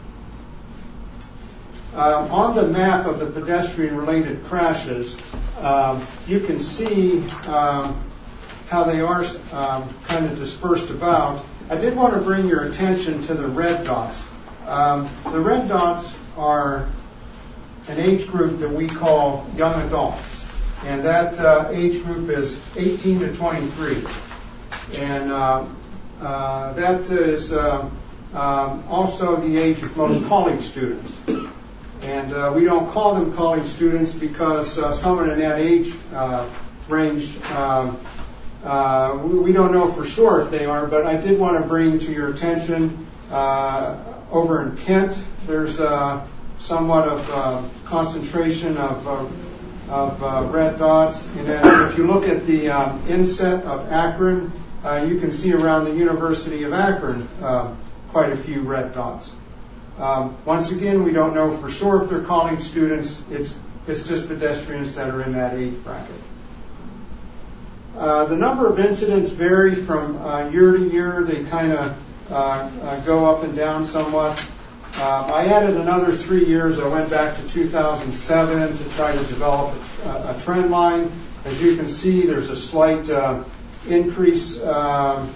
Um, on the map of the pedestrian-related crashes, um, you can see um, how they are um, kind of dispersed about. I did want to bring your attention to the red dots. Um, the red dots are an age group that we call young adults, and that uh, age group is eighteen to twenty-three, and uh, uh, that is uh, um, also the age of most college students. And uh, we don't call them college students because uh, someone in that age uh, range, um, uh, we, we don't know for sure if they are, but I did want to bring to your attention uh, over in Kent, there's uh, somewhat of uh, concentration of, uh, of uh, red dots. And then if you look at the um, inset of Akron, uh, you can see around the University of Akron uh, quite a few red dots. Um, once again, we don't know for sure if they're college students. It's, it's just pedestrians that are in that age bracket. Uh, the number of incidents vary from uh, year to year. They kind of uh, uh, go up and down somewhat. Uh, I added another three years. I went back to two thousand seven to try to develop a, a trend line. As you can see, there's a slight uh, increase um,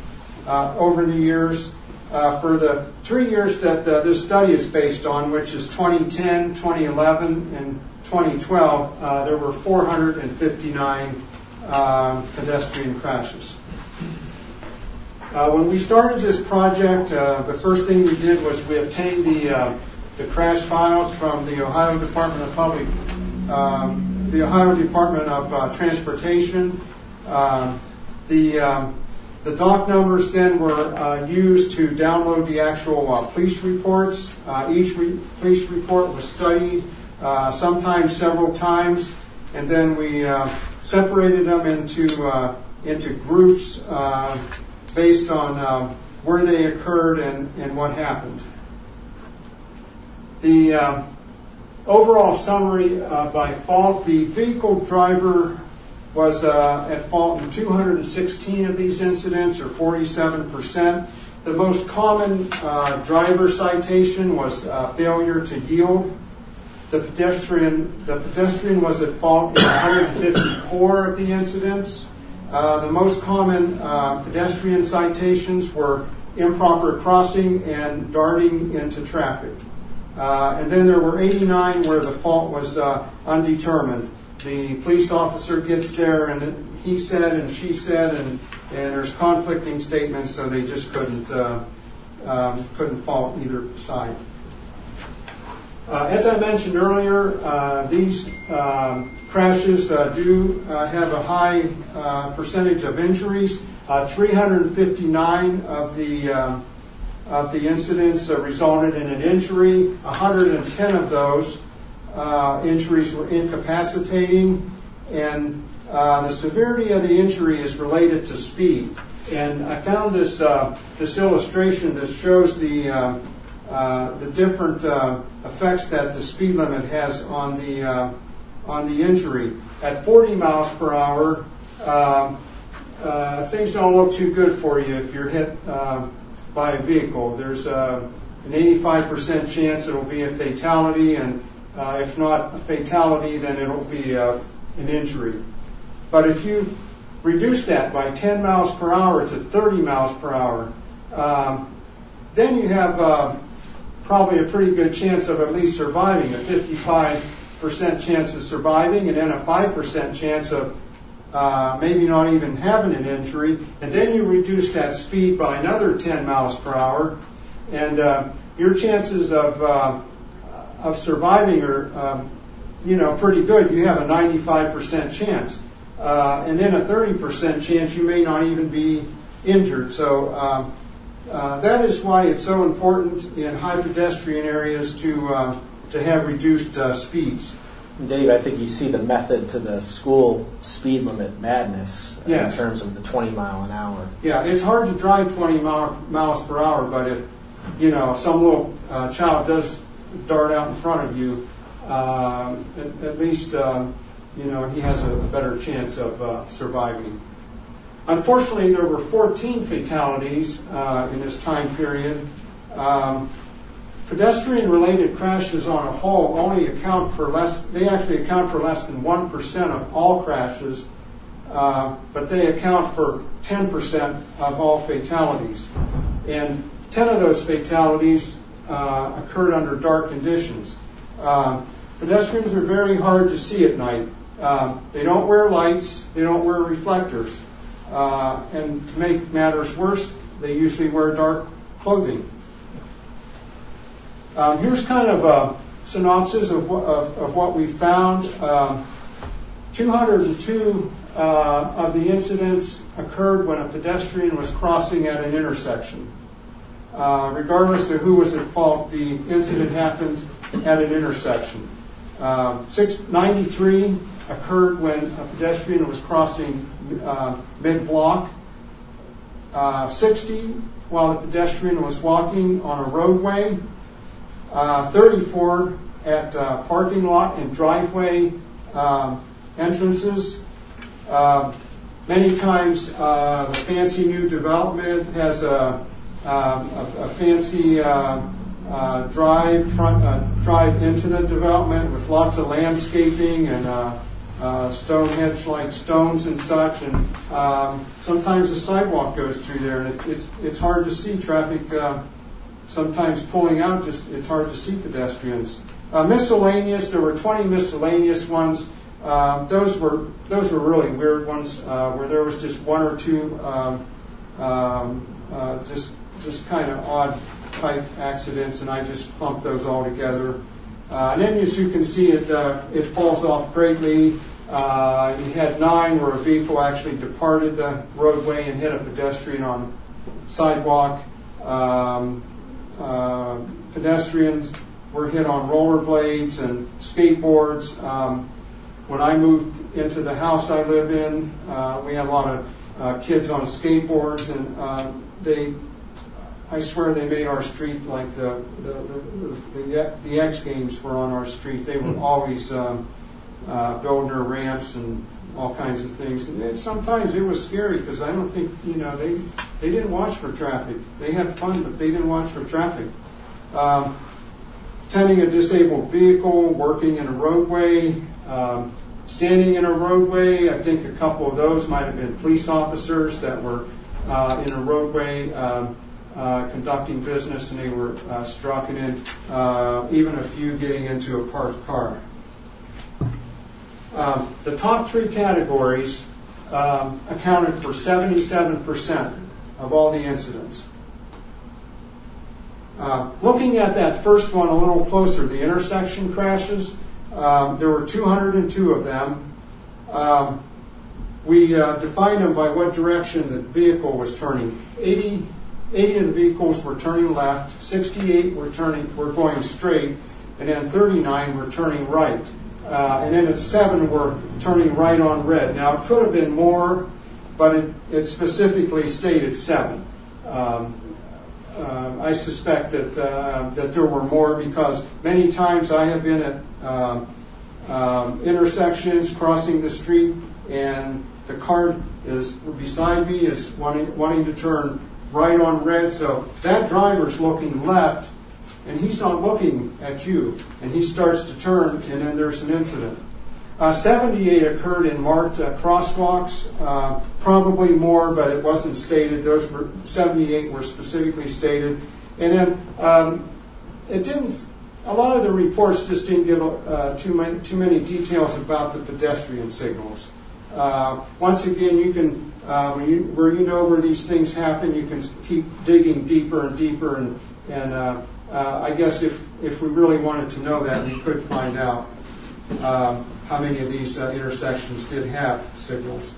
uh, over the years. Uh, for the three years that uh, this study is based on, which is twenty ten, twenty eleven, and twenty twelve, uh, there were four hundred fifty-nine uh, pedestrian crashes. Uh, when we started this project, uh, the first thing we did was we obtained the uh, the crash files from the Ohio Department of Public, um, the Ohio Department of uh, Transportation. Uh, the um, The doc numbers then were uh, used to download the actual uh, police reports. Uh, each re- police report was studied, uh, sometimes several times, and then we uh, separated them into uh, into groups uh, based on uh, where they occurred and, and what happened. The uh, overall summary uh, by fault: the vehicle driver was uh, at fault in two hundred sixteen of these incidents, or forty-seven percent. The most common uh, driver citation was uh, failure to yield. The pedestrian, the pedestrian was at fault in one hundred fifty-four of the incidents. Uh, the most common uh, pedestrian citations were improper crossing and darting into traffic. Uh, and then there were eighty-nine where the fault was uh, undetermined. The police officer gets there, and he said and she said, and, and there's conflicting statements, so they just couldn't uh, um, couldn't fault either side. Uh, as I mentioned earlier, uh, these um, crashes uh, do uh, have a high uh, percentage of injuries. Uh, three hundred fifty-nine of the uh, of the incidents uh, resulted in an injury. one hundred ten of those Uh, injuries were incapacitating, and uh, the severity of the injury is related to speed. And I found this uh, this illustration that shows the uh, uh, the different uh, effects that the speed limit has on the uh, on the injury. At forty miles per hour, uh, uh, things don't look too good for you if you're hit uh, by a vehicle. There's uh, an eighty-five percent chance it'll be a fatality, and Uh, if not a fatality, then it'll be uh, an injury. But if you reduce that by ten miles per hour to thirty miles per hour, um, then you have uh, probably a pretty good chance of at least surviving, a fifty-five percent chance of surviving, and then a five percent chance of uh, maybe not even having an injury. And then you reduce that speed by another ten miles per hour, and uh, your chances of uh, of surviving are, um, you know, pretty good. You have a ninety-five percent chance. Uh, and then a thirty percent chance you may not even be injured. So um, uh, that is why it's so important in high pedestrian areas to uh, to have reduced uh, speeds. Dave, I think you see the method to the school speed limit madness uh, yes. in terms of the twenty mile an hour. Yeah, it's hard to drive twenty mile, miles per hour, but if, you know, some little uh, child does dart out in front of you, uh, at, at least uh, you know he has a better chance of uh, surviving. Unfortunately, there were fourteen fatalities uh, in this time period. Um, pedestrian-related crashes on a whole only account for less. They actually account for less than one percent of all crashes, uh, but they account for ten percent of all fatalities, and ten of those fatalities Uh, occurred under dark conditions. Uh, pedestrians are very hard to see at night. Uh, they don't wear lights. They don't wear reflectors. Uh, and to make matters worse, they usually wear dark clothing. Um, here's kind of a synopsis of, of, of what we found. Uh, two hundred two uh, of the incidents occurred when a pedestrian was crossing at an intersection. Uh, regardless of who was at fault, the incident happened at an intersection. Uh, six, ninety-three occurred when a pedestrian was crossing uh, mid-block. Uh, sixty while the pedestrian was walking on a roadway. Uh, thirty-four at uh, parking lot and driveway uh, entrances. Uh, many times uh, the fancy new development has a Um, a, a fancy uh, uh, drive front uh, drive into the development with lots of landscaping and uh, uh, Stonehenge-like stones and such, and um, sometimes the sidewalk goes through there, and it's it's, it's hard to see traffic. Uh, sometimes pulling out, just it's hard to see pedestrians. Uh, miscellaneous, there were twenty miscellaneous ones. Uh, those were those were really weird ones uh, where there was just one or two um, um, uh, just just kind of odd type accidents, and I just clumped those all together. Uh, and then, as you can see, it uh, it falls off greatly. Uh, you had nine where a vehicle actually departed the roadway and hit a pedestrian on sidewalk. Um, uh, pedestrians were hit on rollerblades and skateboards. Um, when I moved into the house I live in, uh, we had a lot of uh, kids on skateboards, and uh, they, I swear they made our street like the the, the, the, the X Games were on our street. They were always um, uh, building their ramps and all kinds of things. And it, sometimes it was scary because I don't think, you know, they they didn't watch for traffic. They had fun, but they didn't watch for traffic. Um, tending a disabled vehicle, working in a roadway, um, standing in a roadway. I think a couple of those might have been police officers that were uh, in a roadway um, uh, conducting business, and they were uh, struck, and then uh, even a few getting into a parked car. Um, the top three categories um, accounted for seventy-seven percent of all the incidents. Uh, looking at that first one a little closer, the intersection crashes, um, there were two hundred two of them. Um, we uh, defined them by what direction the vehicle was turning. eighty, eighty of the vehicles were turning left, sixty-eight were turning were going straight, and then thirty-nine were turning right. Uh, and then at seven were turning right on red. Now, it could have been more, but it, it specifically stated seven. Um, uh, I suspect that uh, that there were more because many times I have been at uh, um, intersections crossing the street, and the car is beside me is wanting wanting to turn right on red. So that driver's looking left, and he's not looking at you, and he starts to turn, and then there's an incident. Uh, seventy-eight occurred in marked uh, crosswalks, uh, probably more, but it wasn't stated. Those were seventy-eight were specifically stated, and then um, it didn't. A lot of the reports just didn't give uh, too many too many details about the pedestrian signals. Uh, once again, you can uh, when you where you know where these things happen, you can keep digging deeper and deeper, and and. Uh, Uh, I guess if, if we really wanted to know that, we could find out um, how many of these uh, intersections did have signals.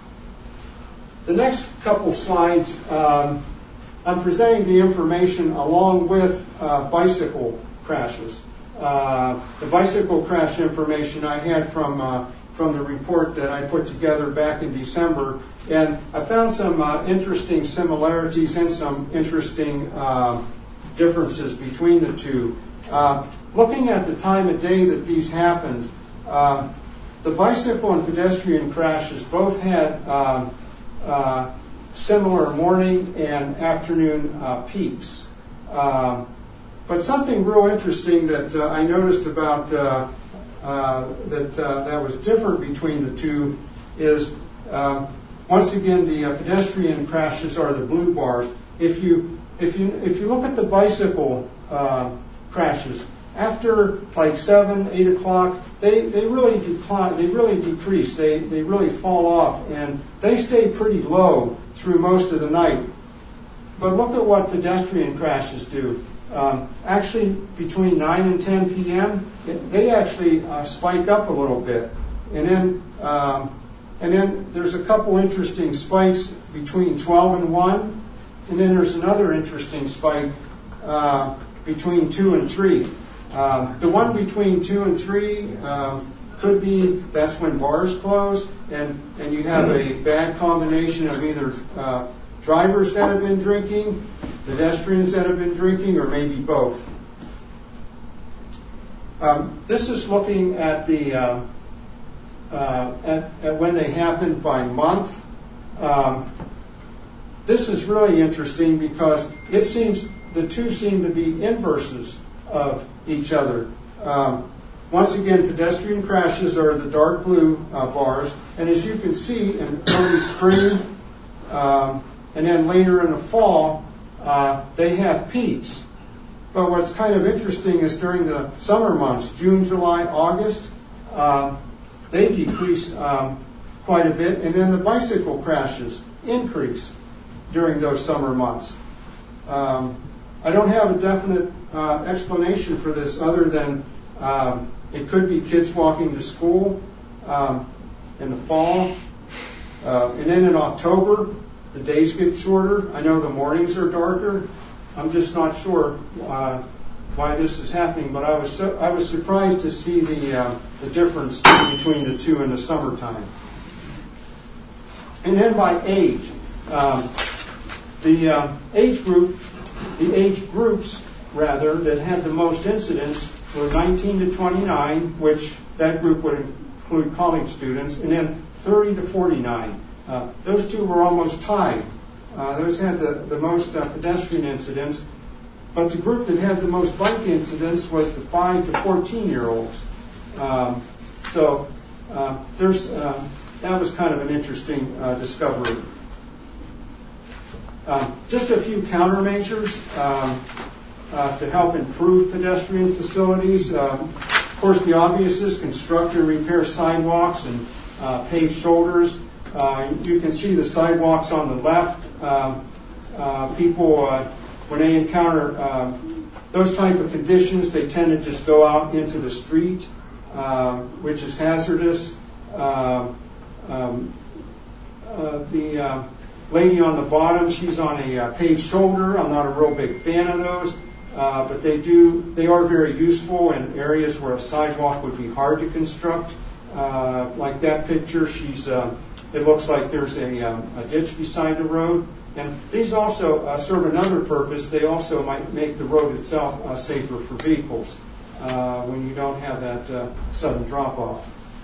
The next couple slides, um, I'm presenting the information along with uh, bicycle crashes. Uh, the bicycle crash information I had from uh, from the report that I put together back in December, and I found some uh, interesting similarities and some interesting uh, differences between the two. Uh, looking at the time of day that these happened, uh, the bicycle and pedestrian crashes both had uh, uh, similar morning and afternoon uh, peaks. Uh, but something real interesting that uh, I noticed about uh, uh, that uh, that was different between the two is uh, once again the uh, pedestrian crashes are the blue bars. If you If you if you look at the bicycle uh, crashes, after like seven, eight o'clock, they, they really decline. They really decrease. They they really fall off, and they stay pretty low through most of the night. But look at what pedestrian crashes do. Um, actually, between nine and ten p.m., they actually uh, spike up a little bit, and then um, and then there's a couple interesting spikes between twelve and one. And then there's another interesting spike uh, between two and three. Um, the one between two and three um, could be that's when bars close, and, and you have a bad combination of either uh, drivers that have been drinking, pedestrians that have been drinking, or maybe both. Um, this is looking at the uh, uh, at, at when they happened by month. Um, This is really interesting because it seems the two seem to be inverses of each other. Um, once again, pedestrian crashes are the dark blue uh, bars, and as you can see in early spring um, and then later in the fall, uh, they have peaks. But what's kind of interesting is during the summer months, June, July, August, uh, they decrease um, quite a bit, and then the bicycle crashes increase during those summer months. Um, I don't have a definite uh, explanation for this other than um, it could be kids walking to school um, in the fall. Uh, and then in October, the days get shorter. I know the mornings are darker. I'm just not sure uh, why this is happening, but I was su- I was surprised to see the uh, the difference between the two in the summertime. And then by age, um, the uh, age group, the age groups rather that had the most incidents were nineteen to twenty-nine, which that group would include college students, and then thirty to forty-nine. Uh, those two were almost tied. Uh, those had the, the most uh, pedestrian incidents, but the group that had the most bike incidents was the five to fourteen-year-olds. Um, so uh, there's uh, that was kind of an interesting uh, discovery. Um, just a few countermeasures um, uh, to help improve pedestrian facilities. Um, of course, the obvious is construct and repair sidewalks and uh, pave shoulders. Uh, you can see the sidewalks on the left. Um, uh, people, uh, when they encounter uh, those type of conditions, they tend to just go out into the street, uh, which is hazardous. Uh, um, uh, the uh, lady on the bottom, she's on a uh, paved shoulder. I'm not a real big fan of those, uh, but they do. They are very useful in areas where a sidewalk would be hard to construct. Uh, like that picture, she's. Uh, It looks like there's a, um, a ditch beside the road. And these also uh, serve another purpose. They also might make the road itself uh, safer for vehicles uh, when you don't have that uh, sudden drop-off.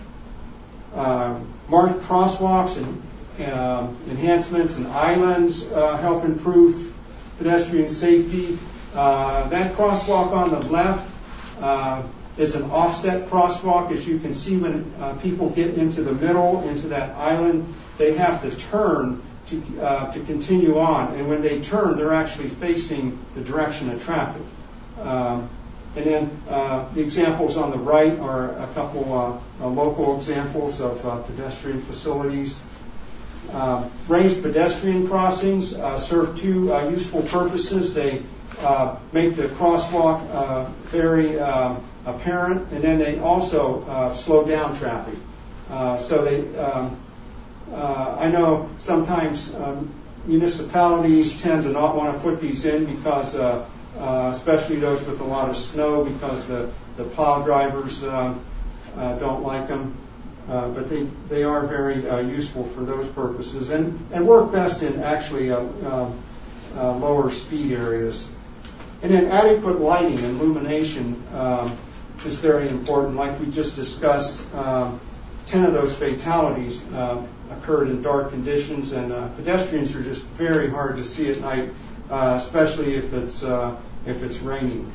Uh, marked crosswalks and uh, enhancements and islands uh, help improve pedestrian safety. Uh, that crosswalk on the left uh, is an offset crosswalk. As you can see, when uh, people get into the middle, into that island, they have to turn to uh, to continue on. And when they turn, they're actually facing the direction of traffic. Um, and then uh, the examples on the right are a couple uh, uh, local examples of uh, pedestrian facilities. Uh, raised pedestrian crossings uh, serve two uh, useful purposes. They uh, make the crosswalk uh, very uh, apparent, and then they also uh, slow down traffic. Uh, so they, um, uh, I know sometimes um, municipalities tend to not want to put these in because, uh, uh, especially those with a lot of snow, because the, the plow drivers uh, uh, don't like them. Uh, but they, they are very uh, useful for those purposes and, and work best in actually uh, uh, uh, lower speed areas. And then adequate lighting and illumination um, is very important. Like we just discussed, um, ten of those fatalities uh, occurred in dark conditions, and uh, pedestrians are just very hard to see at night, uh, especially if it's uh, if it's raining.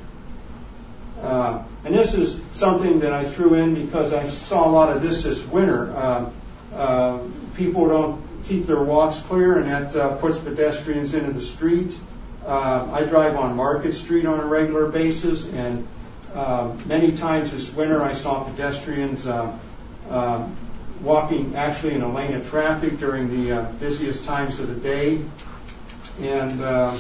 Uh, and this is something that I threw in because I saw a lot of this this winter. Uh, uh, people don't keep their walks clear, and that uh, puts pedestrians into the street. Uh, I drive on Market Street on a regular basis, and Uh, many times this winter I saw pedestrians uh, uh, walking actually in a lane of traffic during the uh, busiest times of the day. And uh,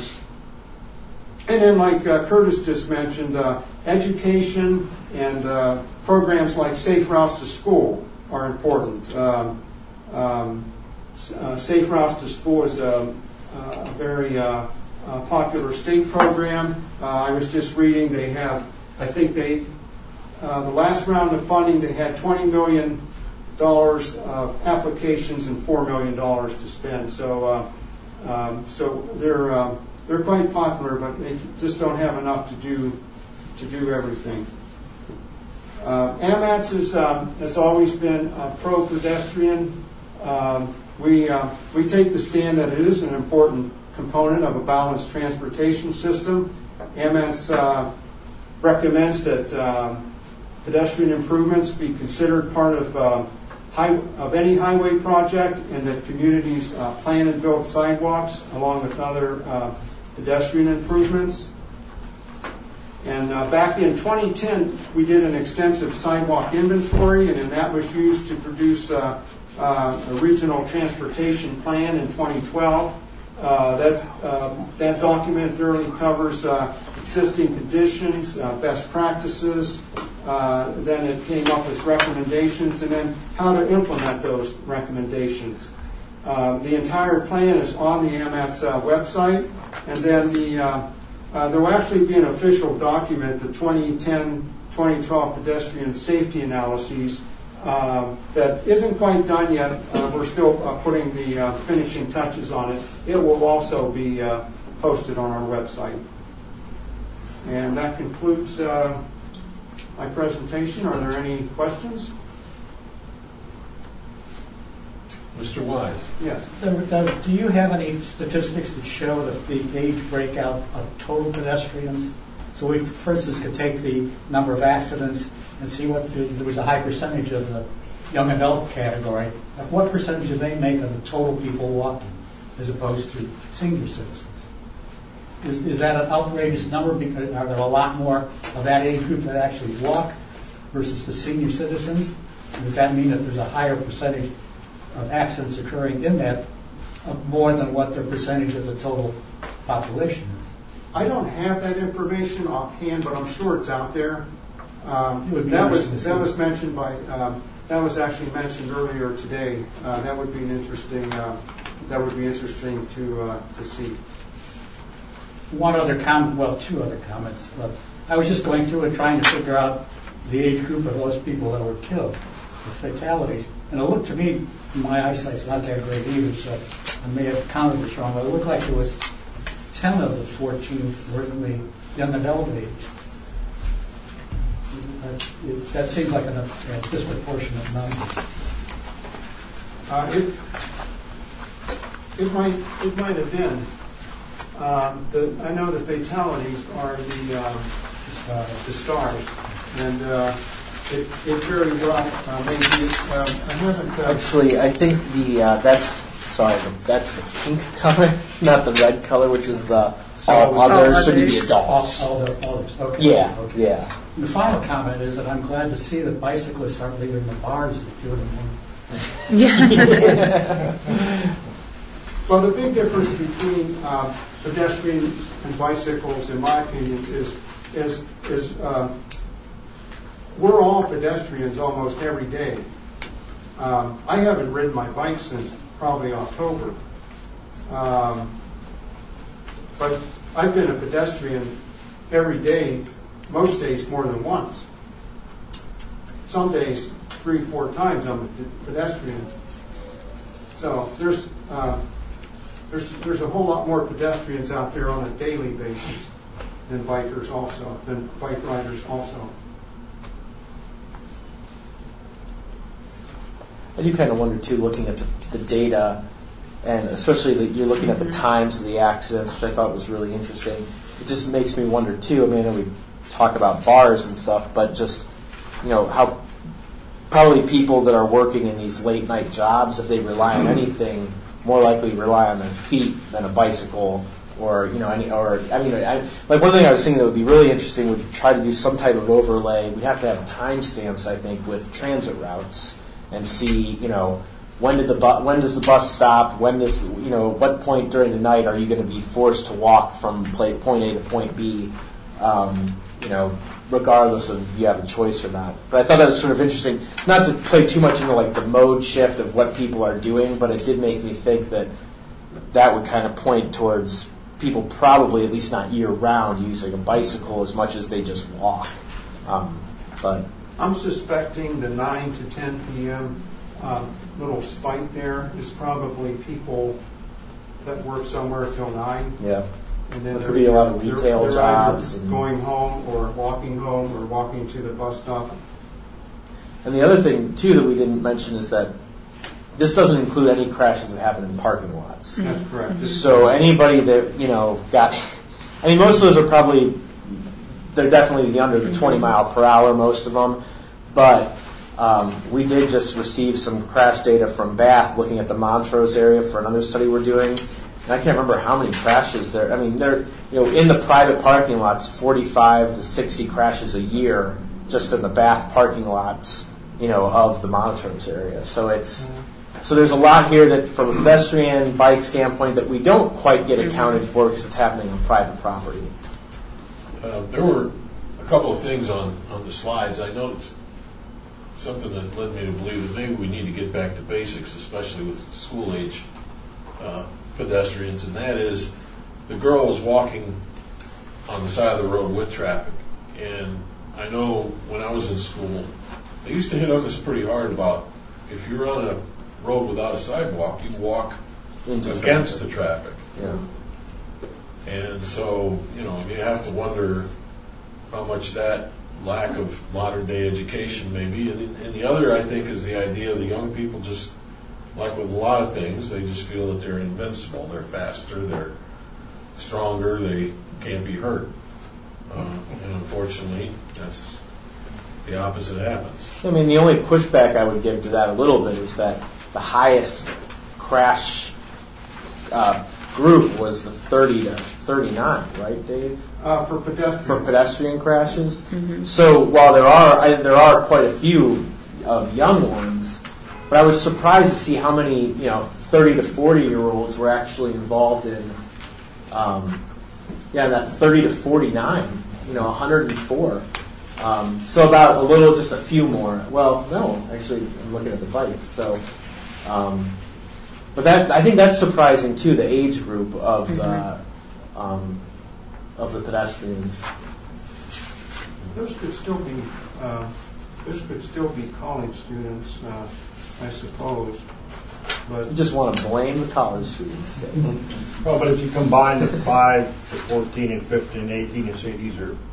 and then like uh, Curtis just mentioned, uh, education and uh, programs like Safe Routes to School are important. Um, um, uh, Safe Routes to School is a, a very uh, uh, popular state program. Uh, I was just reading they have I think they, uh, the last round of funding, they had twenty million dollars of applications and four million dollars to spend. So, uh, um, so they're uh, they're quite popular, but they just don't have enough to do to do everything. Uh, AMATS is, um, has always been uh, pro-pedestrian. Um, we uh, we take the stand that it is an important component of a balanced transportation system. AMATS Uh, recommends that um, pedestrian improvements be considered part of, uh, high, of any highway project, and that communities uh, plan and build sidewalks along with other uh, pedestrian improvements. And uh, back in twenty ten, we did an extensive sidewalk inventory, and then that was used to produce uh, uh, a regional transportation plan in twenty twelve. Uh, that, uh, that document thoroughly covers uh, existing conditions, uh, best practices, uh, then it came up with recommendations, and then how to implement those recommendations. Uh, the entire plan is on the A M A T S uh, website, and then the uh, uh, there will actually be an official document, the twenty ten twenty twelve pedestrian safety analyses, uh, that isn't quite done yet. Uh, we're still uh, putting the uh, finishing touches on it. It will also be uh, posted on our website. And that concludes uh, my presentation. Are there any questions? Mister Wise. Yes. Uh, uh, Do you have any statistics that show that the age breakout of total pedestrians? So we, for instance, could take the number of accidents and see what the, there was a high percentage of the young adult category. Like what percentage do they make of the total people walking as opposed to senior citizens? Is, is that an outrageous number? Because are there a lot more of that age group that actually walk versus the senior citizens? And does that mean that there's a higher percentage of accidents occurring in that, uh, more than what the percentage of the total population is? I don't have that information offhand, but I'm sure it's out there. Um, It would be that was interesting to that see. was mentioned by um, that was actually mentioned earlier today. Uh, that would be an interesting uh, that would be interesting to uh, to see. One other comment, well, two other comments. Uh, I was just going through and trying to figure out the age group of those people that were killed, the fatalities. And it looked to me, my eyesight's not that great either, so I may have counted this wrong, but it looked like it was ten of the fourteen were in the young adult age. That, it, that seems like a, a disproportionate number. Uh, it it might it might have been. Um, the, I know the fatalities are the um, uh, the stars, and uh, it, it very well uh, may be. Um, I haven't. Uh, Actually, I think the uh, that's sorry, the, that's the pink color, not the red color, which is the all Oh, others. So it'd be others. adults. All, all the others. Okay. Yeah, Okay. yeah. The final comment is that I'm glad to see that bicyclists aren't leaving the bars at two in the morning. Well, the big difference between uh, pedestrians and bicycles, in my opinion, is is is uh, we're all pedestrians almost every day. Um, I haven't ridden my bike since probably October, um, but I've been a pedestrian every day, most days more than once. Some days, three, four times I'm a pedestrian. So there's. Uh, There's, there's a whole lot more pedestrians out there on a daily basis than bikers also, than bike riders also. I do kind of wonder too, looking at the, the data, and especially that you're looking at the times of the accidents, which I thought was really interesting. It just makes me wonder too. I mean, I know we talk about bars and stuff, but just you know how probably people that are working in these late night jobs, if they rely on anything, more likely rely on their feet than a bicycle, or you know, any, or I mean, I, like one thing I was thinking that would be really interesting would try to do some type of overlay. We have to have timestamps, I think, with transit routes, and see, you know, when did the bu- when does the bus stop? When does you know, what point during the night are you going to be forced to walk from play, point A to point B? Um, you know, regardless of if you have a choice or not. But I thought that was sort of interesting, not to play too much into like the mode shift of what people are doing, but it did make me think that that would kind of point towards people probably, at least not year-round, using a bicycle as much as they just walk. Um, but I'm suspecting the nine to ten p.m. Uh, little spike there is probably people that work somewhere till nine. yeah. And then There could be a lot of they're- retail they're jobs either and- going home or walking home or walking to the bus stop. And the other thing, too, that we didn't mention is that this doesn't include any crashes that happen in parking lots. That's correct. This- So anybody that, you know, got... I mean, most of those are probably... They're definitely the under the twenty mile per hour, most of them. But um, we did just receive some crash data from Bath looking at the Montrose area for another study we're doing. And I can't remember how many crashes there. I mean, they're, you know, in the private parking lots, forty-five to sixty crashes a year just in the Bath parking lots, you know, of the Montrose area. So it's so there's a lot here that, from a pedestrian bike standpoint, that we don't quite get accounted for because it's happening on private property. Uh, there were a couple of things on, on the slides. I noticed something that led me to believe that maybe we need to get back to basics, especially with school-age uh, pedestrians, and that is the girl was walking on the side of the road with traffic. And I know when I was in school, they used to hit on this pretty hard about if you're on a road without a sidewalk, you walk Into against traffic. the traffic. Yeah. And so, you know, you have to wonder how much that lack of modern day education may be. And, and the other, I think, is the idea the young people just, like with a lot of things, they just feel that they're invincible. They're faster, they're stronger, they can't be hurt. Uh, and unfortunately, that's the opposite happens. I mean, the only pushback I would give to that a little bit is that the highest crash uh, group was the thirty to thirty-nine, right, Dave? Uh, for pedestrians. For pedestrian crashes. So while there are I, there are quite a few of young ones, but I was surprised to see how many, you know, thirty to forty year olds were actually involved in, um, yeah, that thirty to forty-nine, you know, one hundred four. Um, so about a little, just a few more. Well, no, actually, I'm looking at the bikes. So, um, but that I think that's surprising too. The age group of the um, of the pedestrians. Those could still be, uh, those could still be college students, uh, I suppose. But You just want to blame the college students. Dave. Well, but if you combine the five to fourteen and fifteen and eighteen and say these are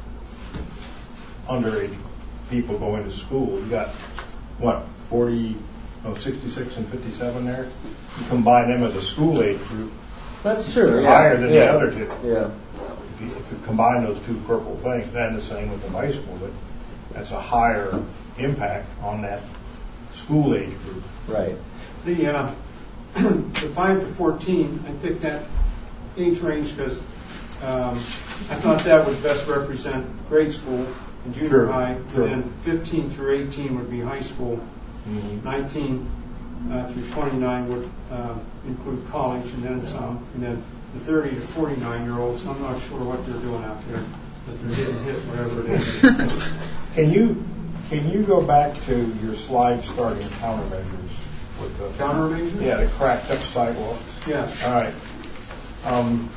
underage people going to school, you got, what, forty, oh, sixty-six and fifty-seven there? You combine them as a school age group, That's true. they're Yeah. higher than yeah. the other two. Yeah. If you, if you combine those two purple things, and the same with the bicycle, but that's a higher impact on that school age group. Right. the, uh, the five to fourteen, I picked that age range because um, I thought that would best represent grade school and junior Sure, high. sure. And then fifteen through eighteen would be high school. Mm-hmm. nineteen uh, through twenty-nine would uh, include college and then some. And then the thirty to forty-nine year olds, I'm not sure what they're doing out there, but they're getting hit whatever it is. Can you, can you go back to your slide starting countermeasures with the Countermeasures? Yeah, the cracked up sidewalks. Yeah. All right. Um,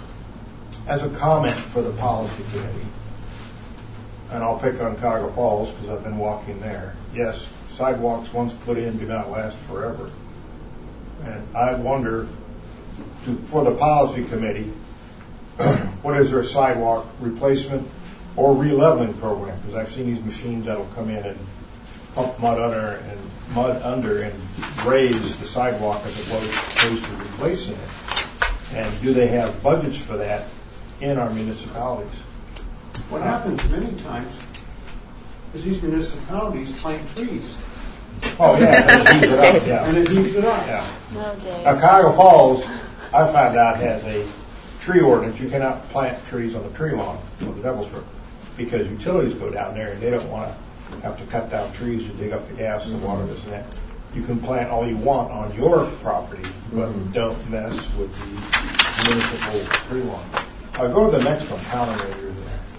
as a comment for the policy committee, and I'll pick on Cuyahoga Falls because I've been walking there. Yes, sidewalks once put in do not last forever. And I wonder, to, for the policy committee, what is their sidewalk replacement or re-leveling program? Because I've seen these machines that'll come in and pump mud under and mud under and raise the sidewalk as opposed to replacing it. And do they have budgets for that in our municipalities? What happens many times is these municipalities plant trees, Oh, yeah, and it heaves it up, yeah. and it heaves it up. Yeah. No, Dave. Now, Cuyahoga Falls, I found out, has a tree ordinance. You cannot plant trees on the tree lawn of the Devil's Brook because utilities go down there and they don't want to have to cut down trees to dig up the gas, the water, this and that. You can plant all you want on your property, but don't mess with the municipal tree lawn. I'll go to the next one, countermeasures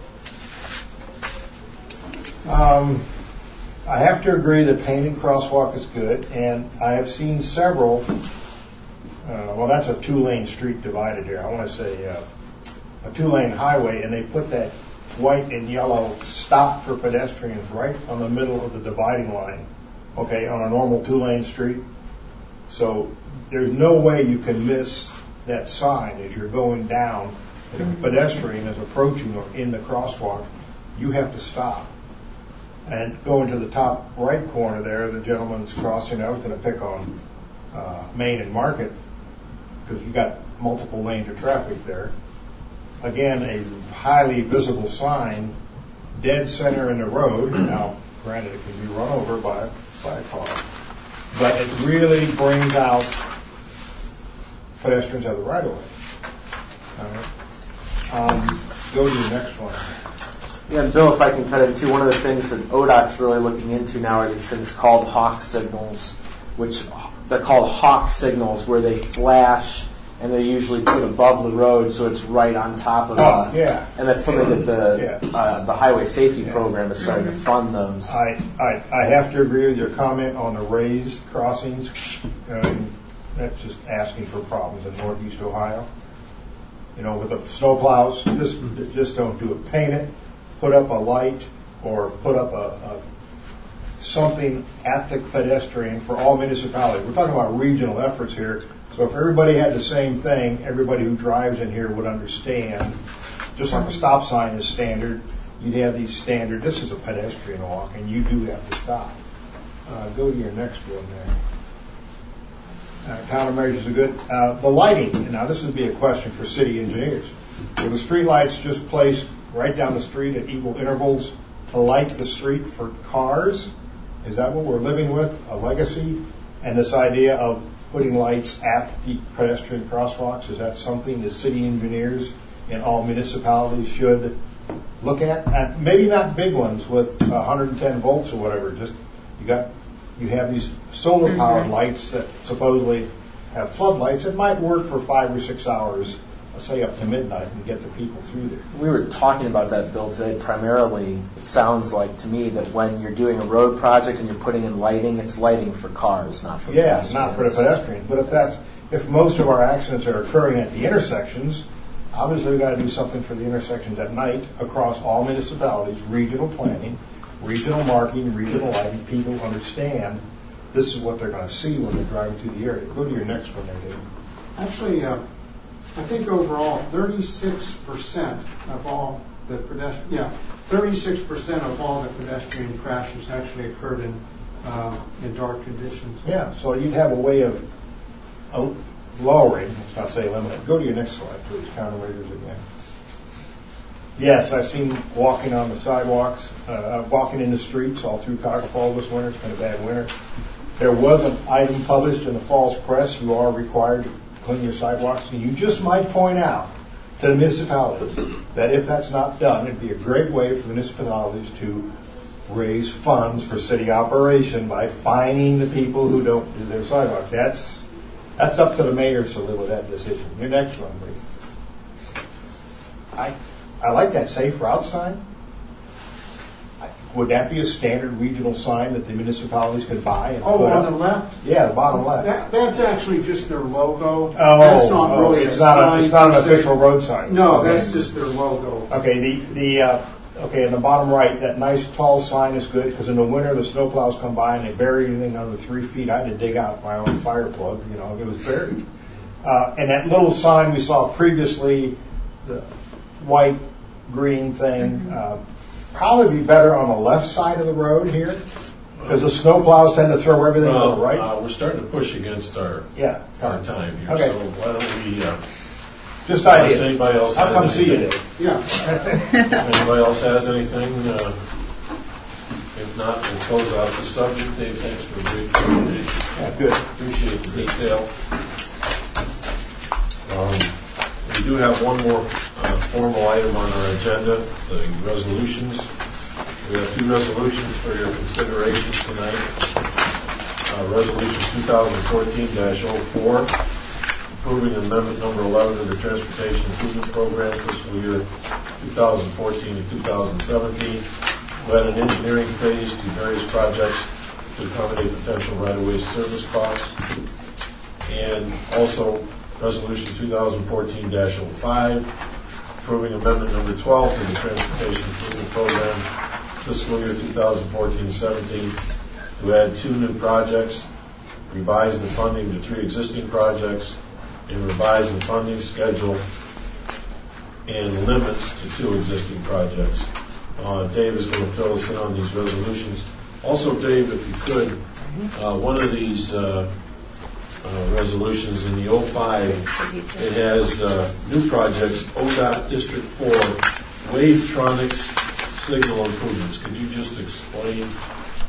there. Um, I have to agree that painted crosswalk is good, and I have seen several. Uh, well, that's a two-lane street divided here. I want to say uh, a two-lane highway, and they put that white and yellow stop for pedestrians right on the middle of the dividing line, okay, on a normal two-lane street. So there's no way you can miss that sign as you're going down. If a pedestrian is approaching or in the crosswalk, you have to stop. And going to the top right corner there, the gentleman's crossing. I was going to pick on uh, Main and Market because you got multiple lanes of traffic there. Again, a highly visible sign, dead center in the road. Now, Granted, it can be run over by, by a car. But it really brings out pedestrians have the right of way. All right. Um, go to the next one. Yeah, and Bill, if I can cut in too, one of the things that O D O T's really looking into now are these things called hawk signals, which they're called hawk signals, where they flash and they're usually put above the road, so it's right on top of. Oh, uh, yeah. And that's something that the Yeah. uh, the highway safety Yeah. program is starting to fund those. I, I, I have to agree with your comment on the raised crossings. Um, that's just asking for problems in northeast Ohio. You know, with the snow plows, just just don't do it. Paint it, put up a light, or put up a, a something at the pedestrian for all municipalities. We're talking about regional efforts here. So if everybody had the same thing, everybody who drives in here would understand. Just like a stop sign is standard, you'd have these standard. This is a pedestrian walk, and you do have to stop. Uh, go to your next one there. Uh, countermeasures are good. Uh, the lighting. Now this would be a question for city engineers. Were the street lights just placed right down the street at equal intervals to light the street for cars? Is that what we're living with? A legacy? And this idea of putting lights at the pedestrian crosswalks, is that something the city engineers in all municipalities should look at? And maybe not big ones with one hundred ten volts or whatever. Just you got you have these solar powered mm-hmm. lights that supposedly have floodlights. It might work for five or six hours, say up to midnight, and get the people through there. We were talking about that, Bill, today. Primarily, it sounds like to me that when you're doing a road project and you're putting in lighting, it's lighting for cars, not for yeah, pedestrians. not for the pedestrians. But if that's if most of our accidents are occurring at the intersections, obviously we've got to do something for the intersections at night across all municipalities, regional planning, regional marking, regional lighting. People understand this is what they're going to see when they're driving through the area. Go to your next one there, David. Actually, uh, I think overall, thirty-six percent of all the pedestrian, yeah, thirty-six percent of all the pedestrian crashes actually occurred in um, in dark conditions. Yeah, so you'd have a way of uh, lowering, let's not say eliminate. Go to your next slide, please, countermeasures again. Yes, I've seen walking on the sidewalks, uh, walking in the streets all through Cuyahoga Falls this winter. It's been a bad winter. There was an item published in the Falls Press. You are required to clean your sidewalks, and you just might point out to the municipalities that if that's not done, it'd be a great way for municipalities to raise funds for city operation by fining the people who don't do their sidewalks. That's that's up to the mayors to live with that decision. Your next one, please. I I like that safe route sign. Would that be a standard regional sign that the municipalities could buy? And Oh, put on up? the left? Yeah, the bottom left. That, that's actually just their logo. Oh, that's not oh, really it's a not sign. a, it's not an per se. official road sign. No, Okay. that's just their logo. Okay, the the uh, okay in the bottom right, that nice tall sign is good because in the winter the snowplows come by and they bury anything under three feet. I had to dig out my own fire plug. You know, it was buried. Uh, and that little sign we saw previously, the white green thing, mm-hmm. uh, probably be better on the left side of the road here because the snowplows tend to throw everything well, to the right. Uh, we're starting to push against our yeah, our time here. Okay. So why don't we? Uh, Just unless idea. anybody else I'll has come see you, anything. Dave. Yeah. If anybody else has anything, uh, if not, we'll close out the subject. Dave, thanks for the great presentation. Yeah, good. Appreciate the detail. Um, we do have one more uh, formal item on our agenda, the resolutions. We have two resolutions for your consideration tonight. Uh, Resolution twenty fourteen dash oh four, approving amendment number eleven to the Transportation Improvement Program fiscal year twenty fourteen to two thousand seventeen. We had an engineering phase to various projects to accommodate potential right-of-way service costs. And also Resolution twenty fourteen dash oh five, approving amendment number twelve to the Transportation Improvement Program fiscal year twenty fourteen to seventeen to add two new projects, revise the funding to three existing projects, and revise the funding schedule and limits to two existing projects. Uh, Dave is going to fill us in on these resolutions. Also, Dave, if you could, uh, one of these uh, uh, resolutions in the oh five, it has uh, new projects, O D O T District four, Wavetronics signal improvements. Could you just explain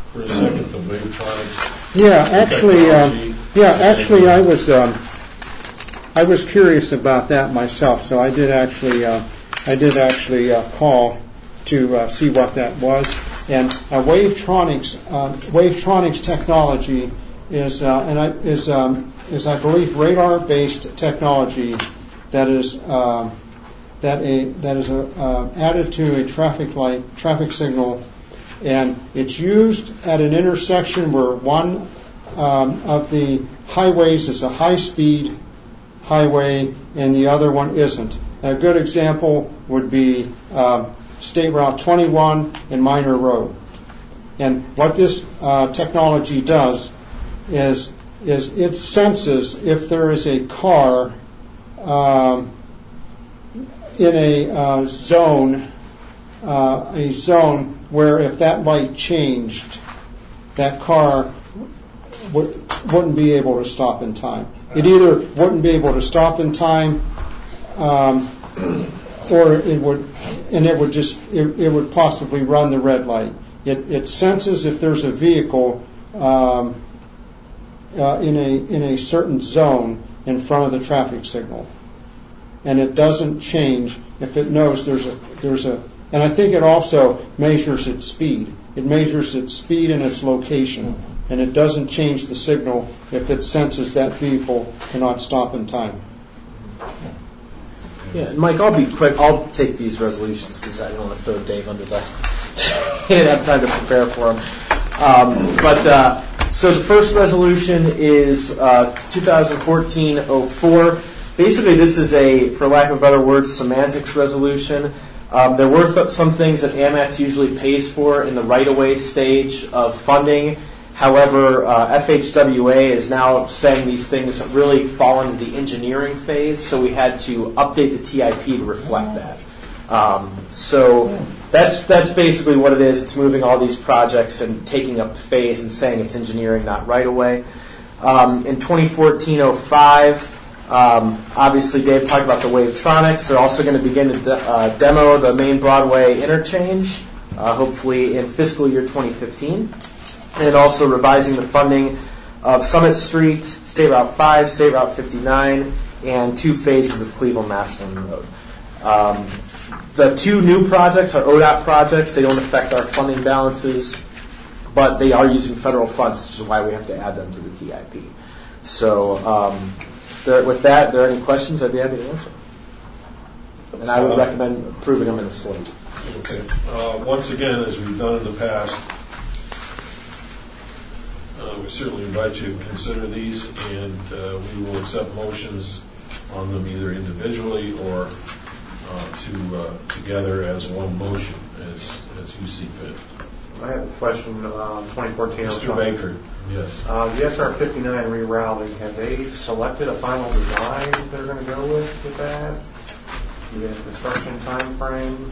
for a second the Wavetronics Yeah, actually, uh, technology. yeah, actually, I was, um, I was curious about that myself, so I did actually, uh, I did actually uh, call to uh, see what that was. And uh, Wavetronics, uh, Wavetronics technology is, uh, and I, is, um, is I believe radar-based technology that is um, that a that is a, uh, added to a traffic light traffic signal, and it's used at an intersection where one um, of the highways is a high-speed highway and the other one isn't. A good example would be uh, State Route twenty-one and Minor Road. And what this uh, technology does is is it senses if there is a car um, in a uh, zone, uh, a zone where if that light changed, that car w- wouldn't be able to stop in time. It either wouldn't be able to stop in time, um, or it would, and it would just, it, it would possibly run the red light. It, it senses if there's a vehicle um, uh, in a in a certain zone in front of the traffic signal, and it doesn't change if it knows there's a there's a. And I think it also measures its speed. It measures its speed and its location, and it doesn't change the signal if it senses that vehicle cannot stop in time. Yeah, Mike, I'll be quick. I'll take these resolutions because I don't want to throw Dave under the. He didn't have time to prepare for them. Um, but uh, so the first resolution is uh, twenty fourteen oh four. Basically, this is a, for lack of better words, semantics resolution. Um, there were th- some things that AMETS usually pays for in the right-of-way stage of funding. However, uh, F H W A is now saying these things really fall into the engineering phase, so we had to update the T I P to reflect that. Um, so that's that's basically what it is. It's moving all these projects and taking up phase and saying it's engineering, not right-of-way. Um, in twenty fourteen oh five, um, obviously Dave talked about the Wavetronics. They're also going to begin to de- uh, demo the main Broadway interchange, uh, hopefully in fiscal year twenty fifteen. And also revising the funding of Summit Street, State Route five, State Route fifty-nine, and two phases of Cleveland-Massillon Road. Um, the two new projects are O D O T projects. They don't affect our funding balances, but they are using federal funds, which is why we have to add them to the T I P. So um, there, with that, if there are any questions, I'd be happy to answer. And I would recommend approving them in a slate. Okay. Uh, once again, as we've done in the past, Uh, we certainly invite you to consider these, and uh, we will accept motions on them either individually or uh, to uh, together as one motion, as as you see fit. I have a question on twenty fourteen. Mister Baker, yes. Uh, the S R fifty-nine rerouting, have they selected a final design they're going to go with with that? Do they have a construction time frame?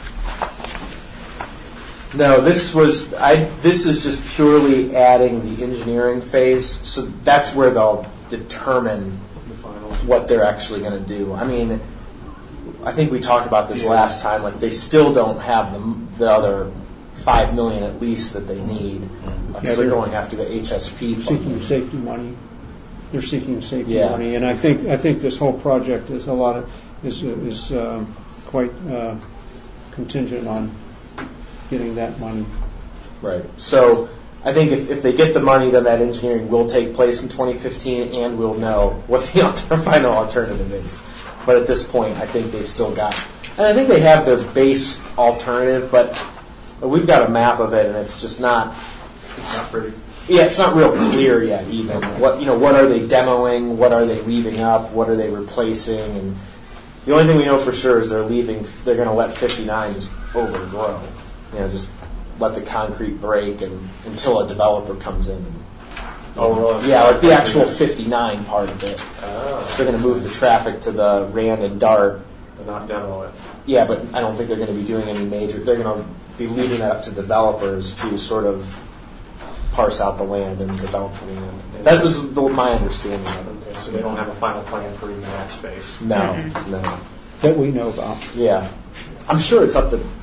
No, this was I. This is just purely adding the engineering phase, so that's where they'll determine The final. what they're actually going to do. I mean, I think we talked about this last time. Like, they still don't have the the other five million at least that they need because Yeah, they're they're going after the H S P Seeking funding. safety money. They're seeking safety Yeah. money, and I think I think this whole project is a lot of is is um, quite uh, contingent on getting that money. Right. So I think if, if they get the money, then that engineering will take place in twenty fifteen, and we'll know what the alter- final alternative is. But at this point, I think they've still got, and I think they have their base alternative, but we've got a map of it, and it's just not. It's Not pretty. Yeah, it's not real clear yet. Even what you know, what are they demoing? What are they leaving up? What are they replacing? And the only thing we know for sure is they're leaving. They're going to let fifty-nine just overgrow. You know, just let the concrete break and until a developer comes in. And, Oh, really? yeah, like the actual fifty-nine part of it. Oh. So they're going to move the traffic to the Rand and Dart. But not demo it. Yeah, but I don't think they're going to be doing any major. They're going to be leaving that up to developers to sort of parse out the land and develop the land. That was the, my understanding of it. Okay, so they don't have a final plan for even that space. No, no. That we know about. Yeah. I'm sure it's up to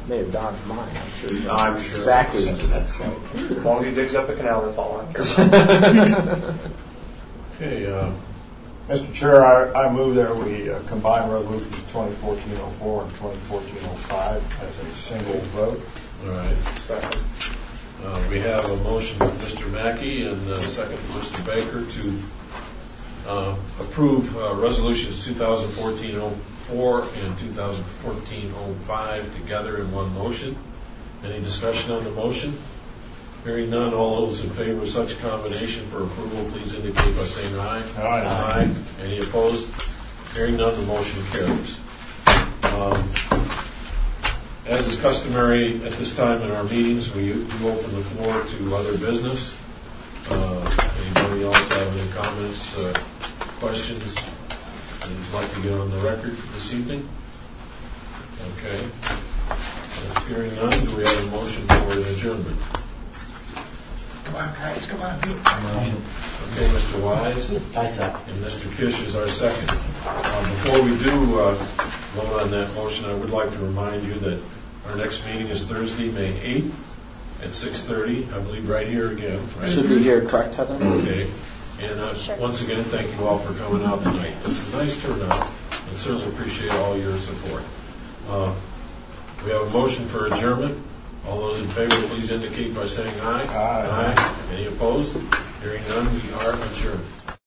made of Don's mind. I'm sure he knows I'm sure. exactly what that's like. As long as he digs up the canal, that's all I care about. Okay, uh, Mister Chair, I, I move that we uh, combine resolutions twenty fourteen oh four and twenty fourteen oh five as a single vote. all right. Second. Uh, We have a motion from Mister Mackey and a second from Mister Baker to uh, approve uh, resolutions two thousand fourteen oh four and two thousand fourteen oh five together in one motion. Any discussion on the motion? Hearing none, all those in favor of such combination for approval, please indicate by saying aye. Aye. Aye. Any opposed? Hearing none, the motion carries. Um, As is customary at this time in our meetings, we do open the floor to other business. Uh, Anybody else have any comments, uh, questions that you'd like to get on the record this evening? Okay. Uh, Hearing none, do we have a motion for an adjournment? Come on, guys, come on. Okay, Mister Wise I said. and Mister Kish is our second. Uh, Before we do uh, vote on that motion, I would like to remind you that our next meeting is Thursday, May eighth at six thirty, I believe right here again, right? Should be here, correct, Heather? Okay. And uh, once again, thank you all for coming out tonight. It's a nice turnout, and certainly appreciate all your support. Uh, We have a motion for adjournment. All those in favor, please indicate by saying aye. Aye. Any opposed? Hearing none, we are adjourned.